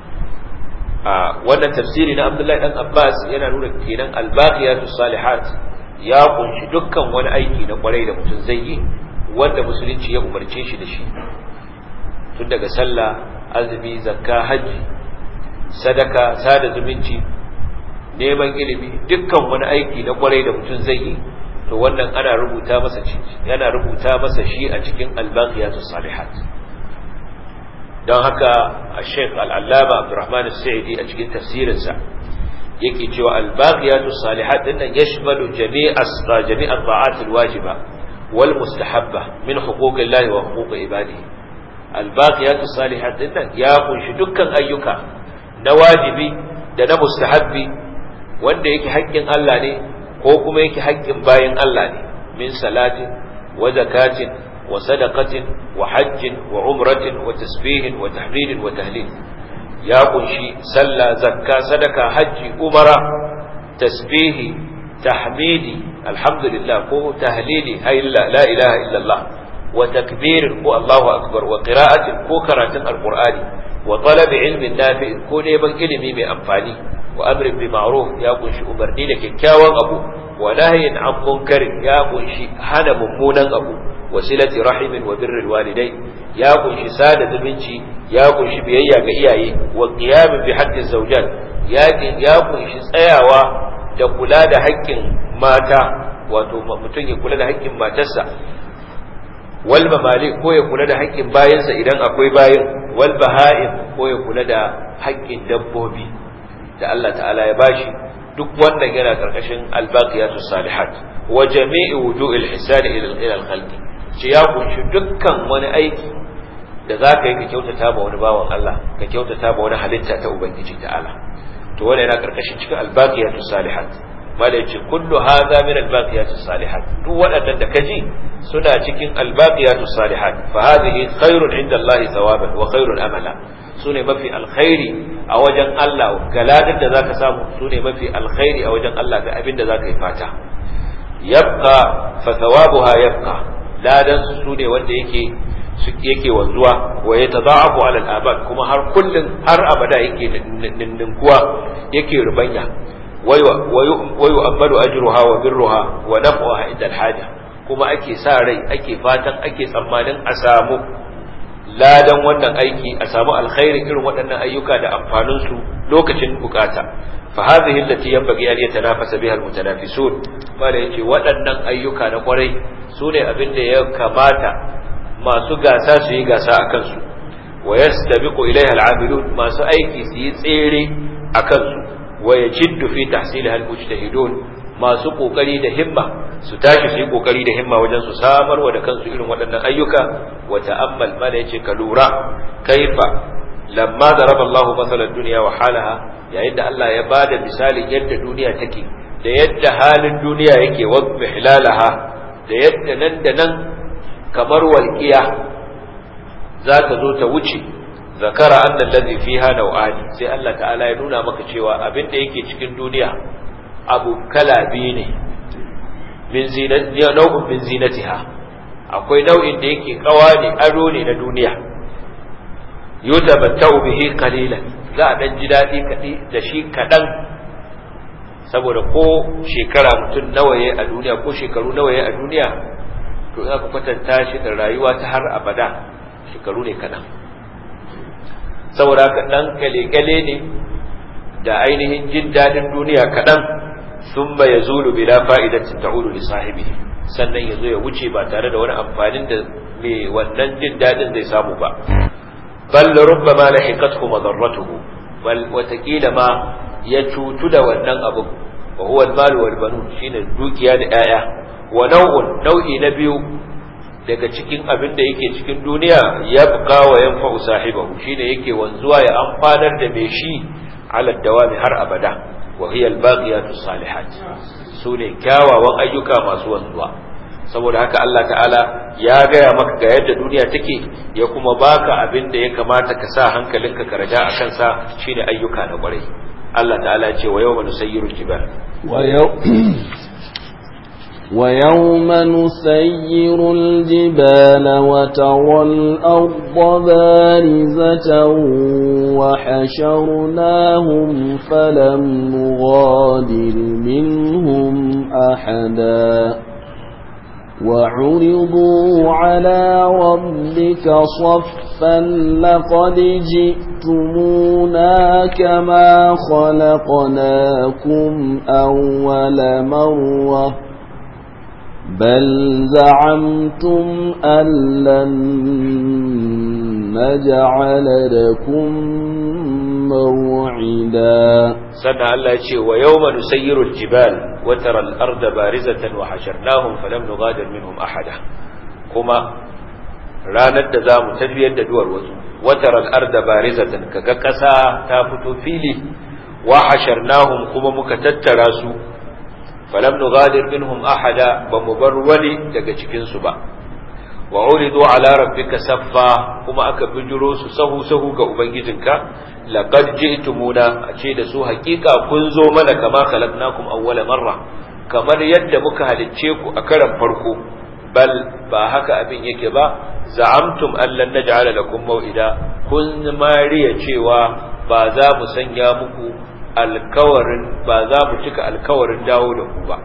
Speaker 1: a wannan tafsiri na Abdullahi dan Abbas yana nuna kenan al-baqiyatus salihat ya kunshi dukkan wani aiki na kwarai da mutum zai yi wanda musulunci ya umarce shi da shi tun daga sallah azumi zakka haji sadaka sada zumunci neman ilimi dukkan wani aiki na kwarai da mutum zai yi to wannan ana rubuta masa yana rubuta masa shi a cikin al-baqiyatus salihat don haka a sheikh al'allama abdurrahman al-sa'idi a cikin tafsirinsa yake cewa al-baqiyatus salihat dinnan yashmalu jami'as jami'at ta'atil wajiba wal mustahabba min huquqillahi wa huquqi ibadihi al-baqiyatus salihat dinnan ya kunshi dukkan ayyuka na wajibi da na mustahabbi wanda yake haƙƙin Allah ne ko kuma yake haƙƙin bayin Allah ne min salatin wa zakatin وصدقة وحج وعمرة وتسبيح وتحميد وتهليل ya kunshi sallah, zakka, sadaka, hajji, umara, tasbihi, tahmidi, alhamdulillah ko tahlili, hayla la ilaha illallah, wa takbir ko Allahu akbar, wa qira'atin ko karatun alqur'ani, wa talabi ilmin nafi' ko neman ilimi mai amfani, wa amrin bi ma'ruf ya kunshi umarni da kyakkyawan abu, wa nahyin an munkar ya kunshi hana mummunan abu, wasilati rahimin wa birrul walidai ya kunshi sada zumunci, ya kunshi biyayya ga iyaye, wa qiyam bi haqqi zawjat ya ya kunshi tsayawa da kula da haƙƙin mata, wato mutum ya kula da haƙƙin matarsa, wal mamalik ko ya kula da haƙƙin bayansa idan akwai bayin, wal baha'im ko ya kula da haƙƙin dabbobi da Allah ta'ala ya bashi. Duk wannan yana karkashin albaqiyatus salihat wa jami'i wujuhil ihsani ila al-khalqi, ce ya kunshi dukkan wani aiki da zaka yi ka kyautata ma wani bawan Allah, ka kyautata ma wani halitta ta ubangiji ta'ala. To wannan yana karkashin cikin albaqiyatus salihat. mala yace kullu hadha min albaqiyatus salihat, duk waɗannan da kaji suna cikin albaqiyatus salihat. Fa hadhihi khairun inda Allah thawaban wa khairun amala, sune mafi alkhairi a wajen Allah, galadin da zaka samu sune mafi alkhairi a wajen Allah ga abin da zaka yi fata. Yabqa fa thawabuha yabqa, ladan sune wanda yake yake wanzuwa, wa yatada'afu ala al-abad, kuma har kullun har abada yake ninninkuwa, yake rubanya. wa yu'ammalu ajruha wa birruha wa naf'uha inda al-haja, kuma ake sa rai, ake fatan, ake tsammanin a samu ladan wannan aiki, a samu alkhairi irin waɗannan ayyuka da amfanin su lokacin bukata. fa hadhihi allati yanbaghi an yatanafasa biha almutanafisun, mala yace waɗannan ayyuka na kwarai sune abin da ya kamata masu gasa su yi gasa akan su, wa yastabiqu ilayha al'amilun, masu aiki su yi tsere akan su, wa yajiddu fi tahsilha almujtahidun, masu kokari da himma su tashi su yi kokari da himma wajen su samarwa da kansu irin waɗannan ayyuka. wa ta'ammal, mala yace ka lura kaifa lamma daraba Allah masalan dunya wa halaha, yayin da Allah ya bada misalin yadda duniya take da yadda halin duniya yake, wa bihlalaha, da yadda nan da nan kamar walqiya za ta zo ta wuce. zakara anna allazi fiha naw'ani, sai Allah ta'ala ya nuna maka cewa abin da yake cikin duniya abu kala biyu ne. min zinati nau'un min zinatiha, akwai nau'in da yake kawa ne, ado ne na duniya. yutabattau bihi qalilan, za a dan ji dadi kadi da shi kadan, saboda ko shekara mutum nawa yayi a duniya, ko shekaru nawa yayi a duniya, to za ku kwatanta shi da rayuwa ta har abada, shekaru ne kadan. saboda haka dan kale-kale ne da ainihin jin dadin duniya kadan, thumma yazulu bila fa'idatin ta'udu li sahibihi, sannan yazo ya wuce ba tare da wani amfanin da me wannan jin dadin zai samu ba. bal rubbama lahiqathu madarratuhu, bal watakila ma ya cutu da wannan abu, wa huwa al-mal wal banun, shine dukiya da 'ya'ya. wa nau'un, nau'i na biyu daga cikin abin da yake cikin duniya, yabqa wa yanfa'u sahibahu, shine yake wanzuwa ya amfanar da mai shi ala dawami har abada. wa hiya al-baqiyatus salihat, sune kyawawan ayyuka masu wanzuwa. saboda haka Allah ta'ala ya gaya maka ga yadda duniya take, ya kuma baka abin da ya kamata ka sa hankalinka ka raja akan sa, shine ayyuka na kwarai. Allah ta'ala ya ce wa yawma nusayyirul jibal,
Speaker 2: wa yau ويوم نسير الجبال وترى الأرض بارزة وحشرناهم فلم نغادر منهم أحدا وعرضوا على ربك صفا لقد جئتمونا كما خلقناكم أول مرة بل زعمتم أن لن نجعل لكم موعدا.
Speaker 1: سنة الله يقول ويوم نسير الجبال وترى الأرض بارزة وحشرناهم فلم نغادر منهم أحدا. كما ranar da za mu tafiyar da duwar wasu, wataral arda barizatan, kaga ƙasa ta fito fili, wa hasharnahum, kuma muka tattara su, falam nughadir minhum ahada, ba mu bar wani daga cikin su ba. wa uridu ala rabbika saffa kuma aka bijiro su sahu sahu ga ubangijinka laqad ji'tumuna a ce da su hakika kun zo mana kama khalaqnakum awwala marra kamar yadda muka halicce ku a karan farko bal ba haka abin yake ba za'amtum an lan naj'ala lakum maw'ida kun mariya cewa ba za mu sanya muku alkawarin ba za mu cika alkawarin dawo da ku ba.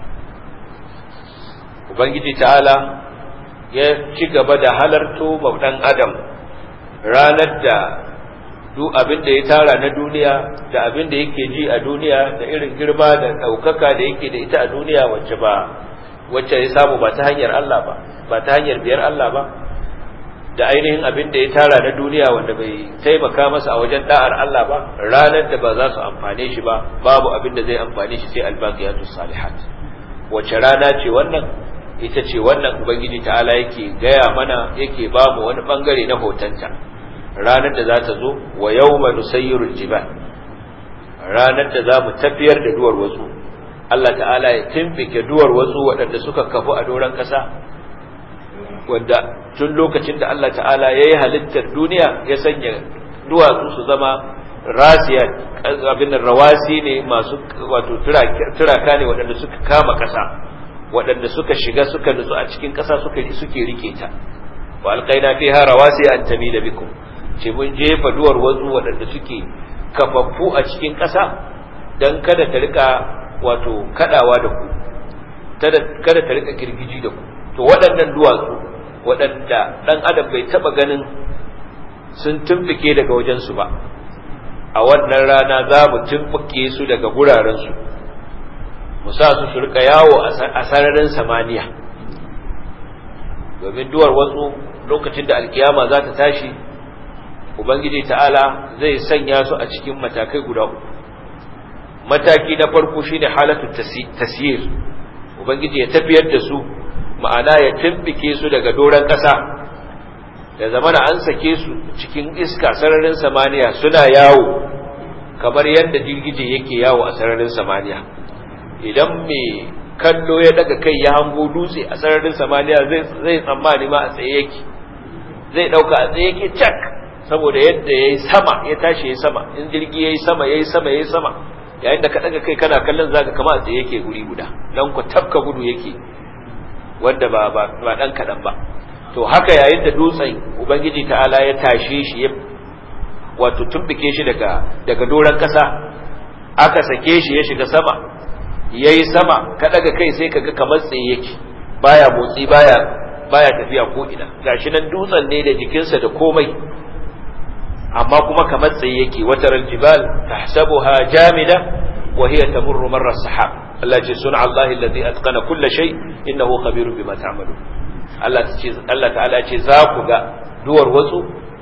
Speaker 1: Ubangiji ta'ala ya ci gaba da halarto ma dan adam ranar da duk abin da ya tara na duniya da abin da yake ji a duniya da irin girma da ɗaukaka da yake da ita a duniya wacce ba wacce ya samu ba ta hanyar Allah ba ba ta hanyar biyar Allah ba da ainihin abin da ya tara na duniya wanda bai taimaka masa a wajen da'ar Allah ba ranar da ba za su amfane shi ba babu abin da zai amfane shi sai albaqiyatus salihat. Wace rana ce wannan? Ita ce wannan ubangiji ta'ala yake gaya mana yake ba mu wani bangare na hotonta ranar da za ta zo wa yawma nusayyirul jibal ranar da za mu tafiyar da duwar wasu Allah ta'ala ya timbike duwar wasu waɗanda suka kafu a doron ƙasa wanda tun lokacin da Allah ta'ala ya yi halittar duniya ya sanya duwatsu su zama rasiya abin rawasi ne masu wato turaka ne waɗanda suka kama ƙasa waɗanda suka shiga suka nutsu a cikin ƙasa suka suke rike ta wa alqaina fiha rawasi an tamida bikum ce mun jefa duwar wasu waɗanda suke kafaffu a cikin ƙasa dan kada ta rika wato kadawa da ku kada ta rika girgiji da ku to waɗannan duwatsu waɗanda dan adam bai taba ganin sun tumbuke daga wajen su ba a wannan rana za mu tumbuke su daga guraren su mu sa su su rika yawo a sararin samaniya domin duwar wasu lokacin da alkiyama za ta tashi ubangiji ta'ala zai sanya su a cikin matakai guda uku. Mataki na farko shine halatu tasyir ubangiji ya tafiyar da su ma'ana ya tumbike su daga doran ƙasa da zamana an sake su cikin iska sararin samaniya suna yawo kamar yadda girgije yake yawo a sararin samaniya. Idan mai kallo ya daga kai ya hango dutse a sararin samaniya zai zai tsammani ma a tsaye yake zai dauka a tsaye yake cak saboda yadda yayi sama ya tashi yayi sama in jirgi yayi sama yayi sama yayi sama yayin da ka daga kai kana kallon zaka kama a tsaye yake guri guda dan ku tafka gudu yake wanda ba ba, ba dan kadan ba. To haka yayin da dutsen ubangiji ta'ala ya tashe shi ya wato tumbike shi daga daga doran kasa aka sake shi ya shiga sama yayi sama ka daga kai sai kaga kamar tsaye yake baya motsi baya baya tafiya ko ina gashi nan dutsen ne da jikinsa da komai amma kuma kamar tsaye yake wataral jibal tahsabuha jamida wa hiya tamurru marra as-sahab Allah ce sun'a Allah alladhi atqana kull shay innahu khabirun bima ta'malun. Allah ce Allah ta'ala ce za ku ga duwar wasu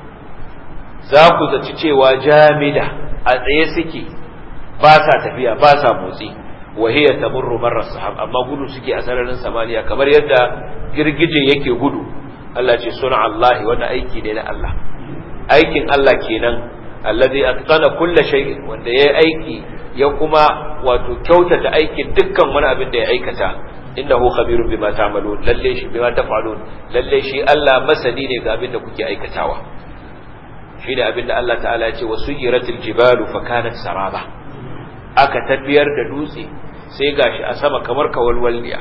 Speaker 1: za ku zaci cewa jamida a tsaye suke ba sa tafiya ba sa motsi وهي تمر مر السحاب amma gudu suke a sararin samaniya kamar yadda girgije yake gudu. Allah ce suna Allah wannan aiki ne na Allah aikin Allah kenan alladhi atqana kull shay wanda yayi aiki ya kuma wato kyautata aikin dukkan wani abin da ya aikata innahu khabirun bima ta'malun lalle shi bima taf'alun lalle shi Allah masani ne ga abin da kuke aikatawa. Shine abin da Allah ta'ala ya ce wasuyiratil jibalu fakanat saraba aka tafiyar da dutse sai gashi a sama kamar kawalwalliya.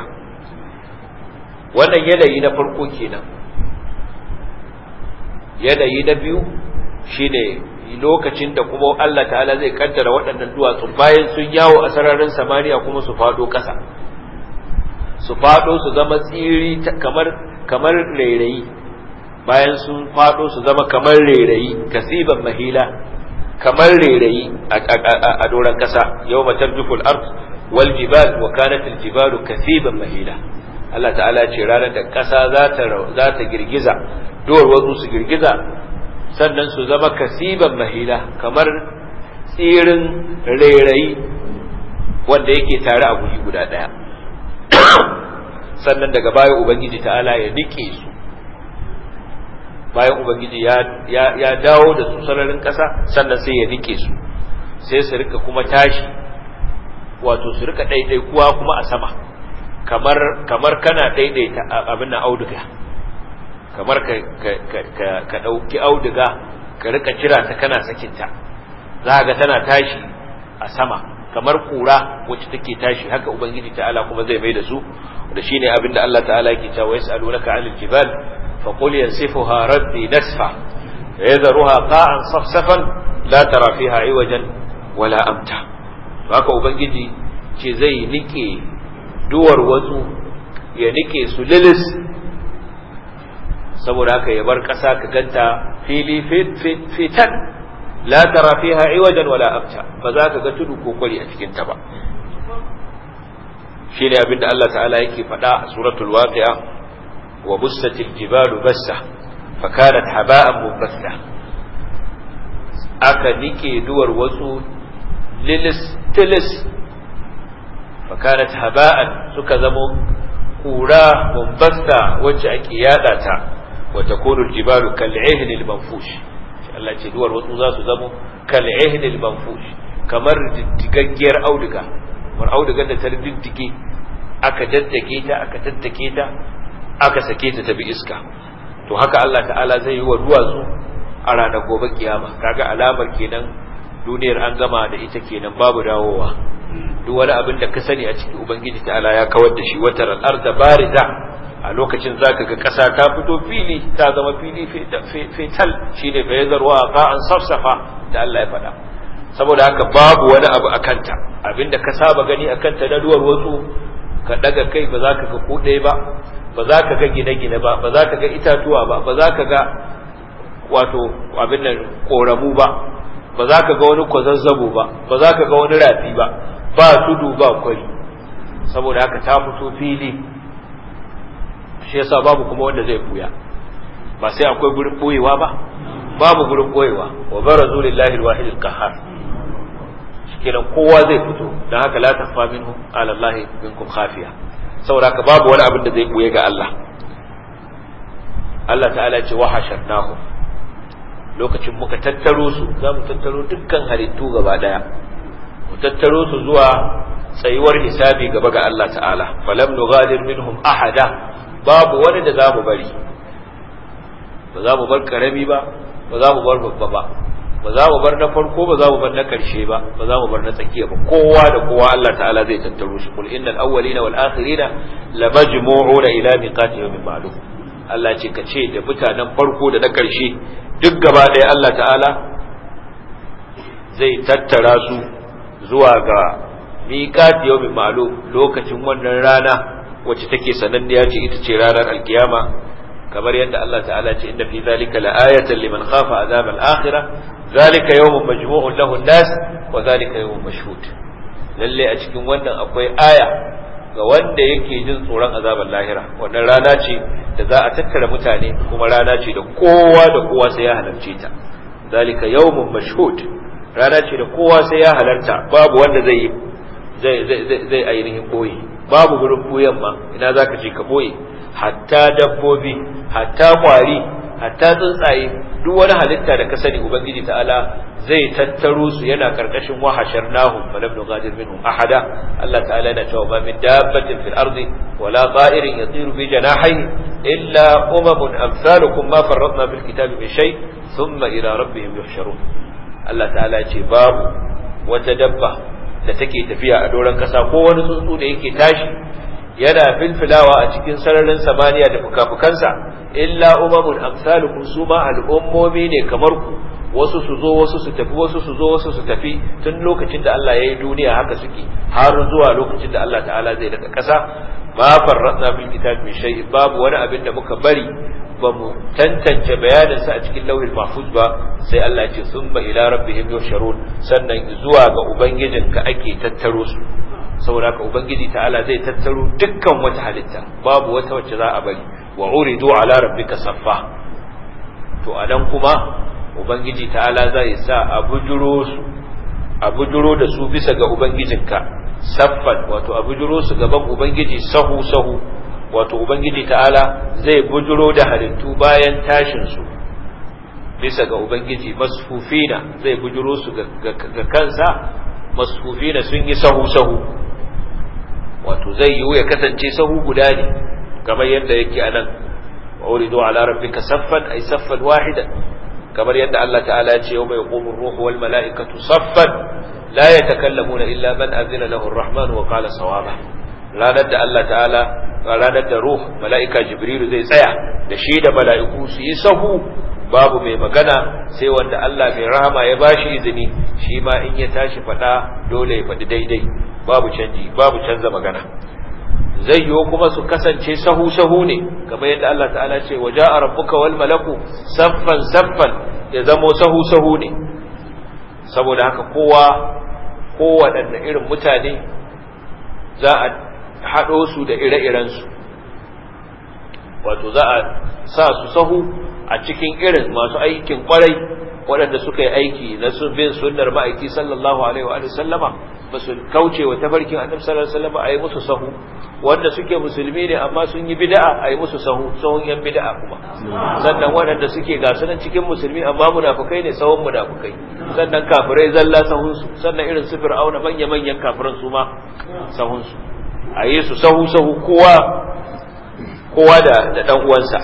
Speaker 1: Wannan yanayi na farko kenan. Yanayi na biyu shine lokacin da kuma Allah ta'ala zai kaddara waɗannan duwatsu bayan sun yawo a sararin samaniya kuma su fado ƙasa su fado su zama tsiri kamar kamar rairayi bayan sun fado su zama kamar rairayi kasiban mahila kamar rairayi a doron ƙasa yau matar juful ard wal jibal wa kanat al jibalu kasiban mahila. Allah ta'ala ce ranar da ƙasa za ta za ta girgiza duwar wasu su girgiza sannan su zama kasiban mahila kamar tsirin rairayi wanda yake tare a guri guda ɗaya. Sannan daga baya ubangiji ta'ala ya nike su bayan ubangiji ya ya dawo da su sararin ƙasa sannan sai ya nike su sai su rika kuma tashi wato su rika ɗaiɗaikuwa kuma a sama kamar kamar kana ɗaiɗaita abin na auduga kamar ka ka ka dauki auduga ka rika kira ta kana sakinta za ga tana tashi a sama kamar kura wacce take tashi haka ubangiji ta'ala kuma zai mai da su da shine abinda Allah ta'ala yake cewa yasalunaka 'anil jibal faqul yansifuha rabbi nasfa yadharuha qa'an safsafan la tara fiha 'iwajan wala amta haka ubangiji ce zai nike duwar wasu ya nike su lilis saboda haka ya bar kasa ka ganta fili fitan la tara fiha 'iwajan wala amta ba za ka ga tudu ko kwari a cikin ta ba shine abinda Allah ta'ala yake faɗa a suratul waqi'a wa bussatil jibalu bassa fakanat haba'an munbassa aka nike duwar wasu lilis tilis fakanat haba'an suka zamo kura munbassa wacce ake yada ta wa takunu aljibalu kal'ihn almanfush Allah ce duwar wasu za su zamo kal'ihn almanfush kamar diddigaggiyar auduga war audugar da ta diddige aka daddake ta aka daddake ta aka sake ta tabi iska to haka Allah ta'ala zai yi wa duwatsu a ranar gobe kiyama kaga alamar kenan duniyar an gama da ita kenan babu dawowa duk wani abin da ka sani a cikin ubangiji ta'ala ya kawar da shi watar al-arda bariza a lokacin zaka ga kasa ta fito fili ta zama fili fetal shine bayazarwa qa'an safsafa da Allah ya faɗa saboda haka babu wani abu akanta abinda ka saba gani akanta na duwar wasu ka daga kai ba za ka ga kuɗe ba ba za ka ga gine-gine ba ba za ka ga itatuwa ba ba za ka ga wato abin nan koramu ba ba za ka ga wani kwazazzabo ba ba za ka ga wani rafi ba ba tudu ba kwari saboda haka ta fito fili shi yasa babu kuma wanda zai buya ba sai akwai gurin boyewa ba babu gurin boyewa wa barazu lillahi alwahid alqahhar kenan kowa zai fito dan haka la takhfa minhu ala allahi minkum khafiya saboda haka babu wani abin da zai buye ga Allah Allah ta'ala ce wa hasharnahu lokacin muka tattaro su zamu tattaro dukkan halittu gaba daya mu tattaro su zuwa tsayuwar hisabi gaba ga Allah ta'ala falam nughadir minhum ahada babu wani da zamu bari ba za mu bar karami ba ba za mu bar babba ba ba za mu bar na farko ba za mu bar na karshe ba ba za mu bar na tsakiya ba kowa da kowa Allah ta'ala zai tattaro shi kul innal awwalina wal akhirina lamajmu'una ila miqati yawmin ma'lum Allah ce ka ce da mutanen farko da na karshe duk gaba ɗaya Allah ta'ala zai tattara su zuwa ga miqati yawmin ma'lum lokacin wannan rana wacce take sananniya ce ita ce ranar alkiyama kamar yadda Allah ta'ala ce inda fi zalika la'ayatan liman khafa azab al-akhirah zalika yawmun majmu'un lahu an-nas wa zalika yawmun mashhud lalle a cikin wannan akwai aya ga wanda yake jin tsoron azabar lahira wannan rana ce da za a tattara mutane kuma rana ce da kowa da kowa sai ya halarce ta zalika yawmun mashhud rana ce da kowa sai ya halarta babu wanda zai zai zai zai ainihin boye babu gurin boyen ma ina zaka je ka boye hatta dabbobi hatta kwari hatta tsuntsaye duk wani halitta da ka sani ubangiji ta'ala zai tattaro su yana karkashin wahasharnahum falam nughadir minhum ahada Allah ta'ala yana cewa ba min dabbatin fil ardi wala ta'irin yatiru bi janahihi illa umamun amsalukum ma farratna fil kitabi min shay thumma ila rabbihim yuhsharun Allah ta'ala ce babu wata dabba da take tafiya a doron kasa ko wani tsuntsu da yake tashi yana filfilawa a cikin sararin samaniya da fukafukansa illa umamun amsalukum suma al'ummomi ne kamar ku wasu su zo wasu su tafi wasu su zo wasu su tafi tun lokacin da Allah ya yi duniya haka suke har zuwa lokacin da Allah ta'ala zai daga ƙasa ma farratna bil kitab min shay babu wani abin da muka bari ba mu tantance bayanin sa a cikin lauhil mahfuz ba sai Allah ya ce summa ila rabbihim yusharun sannan zuwa ga ubangijinka ake tattaro su saboda haka ubangiji ta'ala zai tattaro dukkan wata halitta babu wata wacce za a bari wa uridu ala rabbika saffa to adan kuma ubangiji ta'ala zai sa a bujuro su a bujuro da su bisa ga ubangijinka saffan wato a bujuro su gaban ubangiji sahu sahu wato ubangiji ta'ala zai bujuro da halittu bayan tashin su bisa ga ubangiji masfufina zai bujuro su ga kansa masfufina sun yi sahu sahu wato zai yiwu ya kasance sahu guda ne kamar yadda yake a nan wa uridu ala rabbika saffan ay saffan wahidan kamar yadda Allah ta'ala ya ce yawma yaqumu ar-ruhu wal mala'ikatu saffan la yatakallamuna illa man azina lahu ar-rahman wa qala sawaba ranar da Allah ta'ala ranar da ruh mala'ika jibrilu zai tsaya da shi da mala'iku su yi sahu babu mai magana sai wanda Allah mai rahama ya bashi izini shi ma in ya tashi fada dole ya fadi daidai babu canji babu canza magana zai yiwu kuma su kasance sahu sahu ne kamar yadda Allah ta'ala ce waja'a rabbuka wal malaku saffan saffan ya zamo sahu sahu ne saboda haka kowa kowaɗanne irin mutane za a haɗo su da ire-irensu wato za a sa su sahu a cikin irin masu aikin kwarai waɗanda suka yi aiki na sun bin sunnar ma'aiki sallallahu alaihi wa sallama ba su kauce wa tafarkin annabi sallallahu alaihi wa sallama a yi musu sahu wanda suke musulmi ne amma sun yi bid'a a yi musu sahu sahun yan bid'a kuma sannan waɗanda suke gasu nan cikin musulmi amma munafukai ne sahun munafukai sannan kafirai zalla sahun su sannan irin su fir'auna manya manyan kafiran su ma sahun su a yi su sahu sahu kowa kowa da da dan uwansa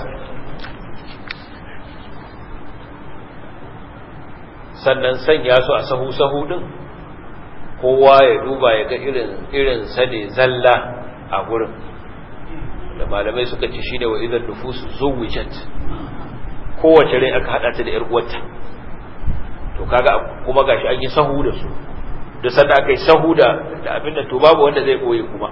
Speaker 1: sannan sanya su a sahu sahu din kowa ya duba ya ga irin irin sa ne zalla a gurin da malamai suka ce shine wa idan nufusu zuwijat kowace rai aka hada ta da yar uwarta to kaga kuma gashi an yi sahu da su da sanda aka yi sahu da da abinda to babu wanda zai koyi kuma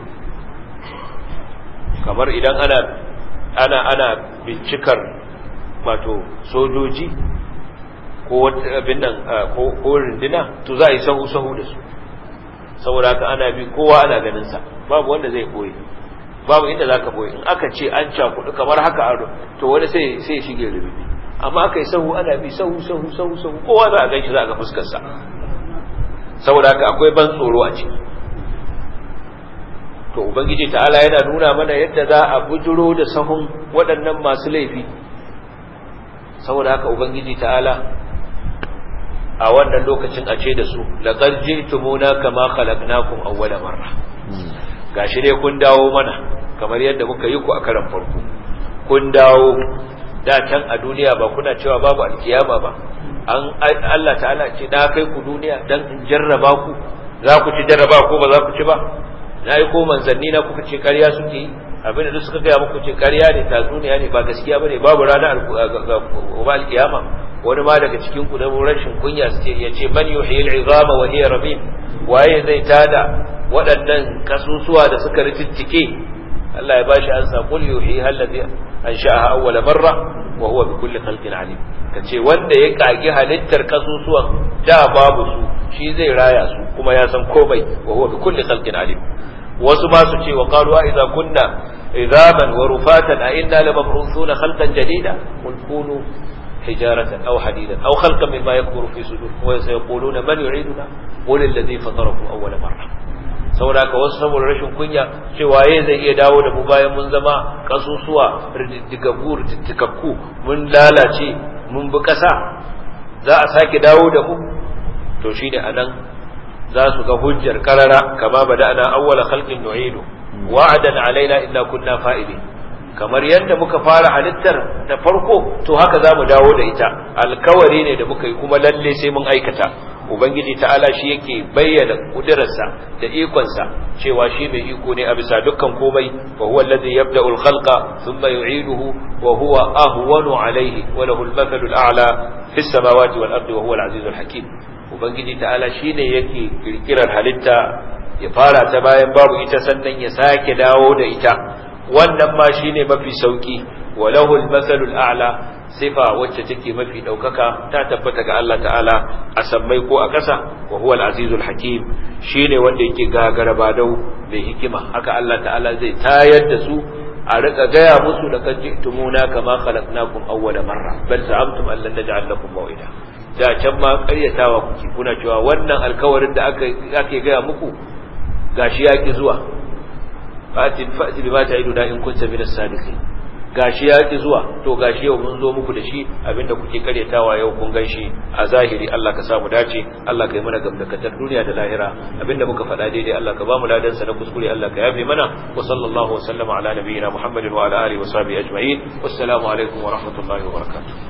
Speaker 1: kamar idan ana ana ana bincikar wato sojoji ko abin nan ko ko rindina to za a yi sahu sahu da su saboda haka ana bi kowa ana ganin sa babu wanda zai koyi babu inda zaka boye in aka ce an cakudu kamar haka aro to wani sai sai ya shige rububi amma aka yi sahu ana bi sahu sahu sahu sahu kowa za a ganshi za a ga fuskar sa saboda haka akwai ban tsoro a ciki to ubangiji ta'ala yana nuna mana yadda za a bujuro da sahun waɗannan masu laifi saboda haka ubangiji ta'ala a wannan lokacin a ce da su laqad ji'tumuna kama khalaqnakum awwala marra gashi dai kun dawo mana kamar yadda muka yi ku a karan farko kun dawo da can a duniya ba kuna cewa babu alkiyama ba an Allah ta'ala ce na kai ku duniya dan in jarraba ku za ku ci jarraba ko ba za ku ci ba na yi ko manzanni na kuka ce ƙarya suke yi abin da suka gaya muku ce ƙarya ne tatsuniya ne ba gaskiya bane babu ranar alkiyama wani ma daga cikin ku da rashin kunya suke ya ce man yuhyil izama wa hiya rabin waye zai tada waɗannan kasusuwa da suka rititike Allah ya bashi ansa qul yuhyiha allazi ansha'aha awwala marra wa huwa bi kulli khalqin alim kace wanda ya kage halittar kasusuwan da babu su shi zai raya su kuma ya san komai wa huwa bi kulli khalqin alim wasu ma su ce wa qalu a idza kunna idhaban wa rufatan a inna lamab'uthuna khalqan jadida qul kunu hijaratan aw hadidan aw khalqan mimma yakburu fi sudur wa sayaquluna man yu'iduna qul alladhi fatarakum awwala marra saboda ka wasu saboda rashin kunya cewa yayin zai iya dawo da mu bayan mun zama kasusuwa riddigaggu riddigaggu mun lalace mun bi kasa za a sake dawo da mu to shine anan za su ga hujjar karara kama bada'na awwala khalqin nu'idu wa'adan alaina inna kunna fa'ilin kamar yadda muka fara halittar da farko to haka zamu dawo da ita alkawari ne da muka yi kuma lalle sai mun aikata ubangiji ta'ala shi yake bayyana kudirarsa da ikonsa cewa shi mai iko ne a bisa dukkan komai wa huwa alladhi yabda'u al-khalqa thumma yu'iduhu wa huwa ahwanu alayhi wa lahu al-mathalu al-a'la fi as-samawati wal-ardi wa huwa al-'azizu al-hakim ubangiji ta'ala shine yake kirkirar halitta ya fara ta bayan babu ita sannan ya sake dawo da ita wannan ma shine mafi sauki wa lahu al-mathalu al-a'la sifa wacce take mafi daukaka ta tabbata ga Allah ta'ala a sammai ko a ƙasa wa huwa al-azizul hakim shine wanda yake gagara badau mai hikima haka Allah ta'ala zai tayar da su a rika gaya musu da kan jitumuna kama khalaqnakum awwala marra bal za'amtum an lan naj'al lakum maw'ida da can ma ƙaryatawa kuke kuna cewa wannan alkawarin da aka ake gaya muku gashi yaki zuwa fa'ati fa'ati bima ta'iduna in kunta min as-sadiqin gashi ya ki zuwa to gashi yau mun zo muku da shi abinda kuke karyatawa yau kun ganshi a zahiri Allah ka samu dace Allah ka yi mana gamdakatar duniya da lahira abinda muka faɗa daidai Allah ka ba mu ladan sa na kuskure Allah ka yafe mana wa sallallahu wa sallama ala nabiyyina Muhammadin wa ala alihi wa sahbihi ajma'in wassalamu alaikum wa rahmatullahi wa barakatuh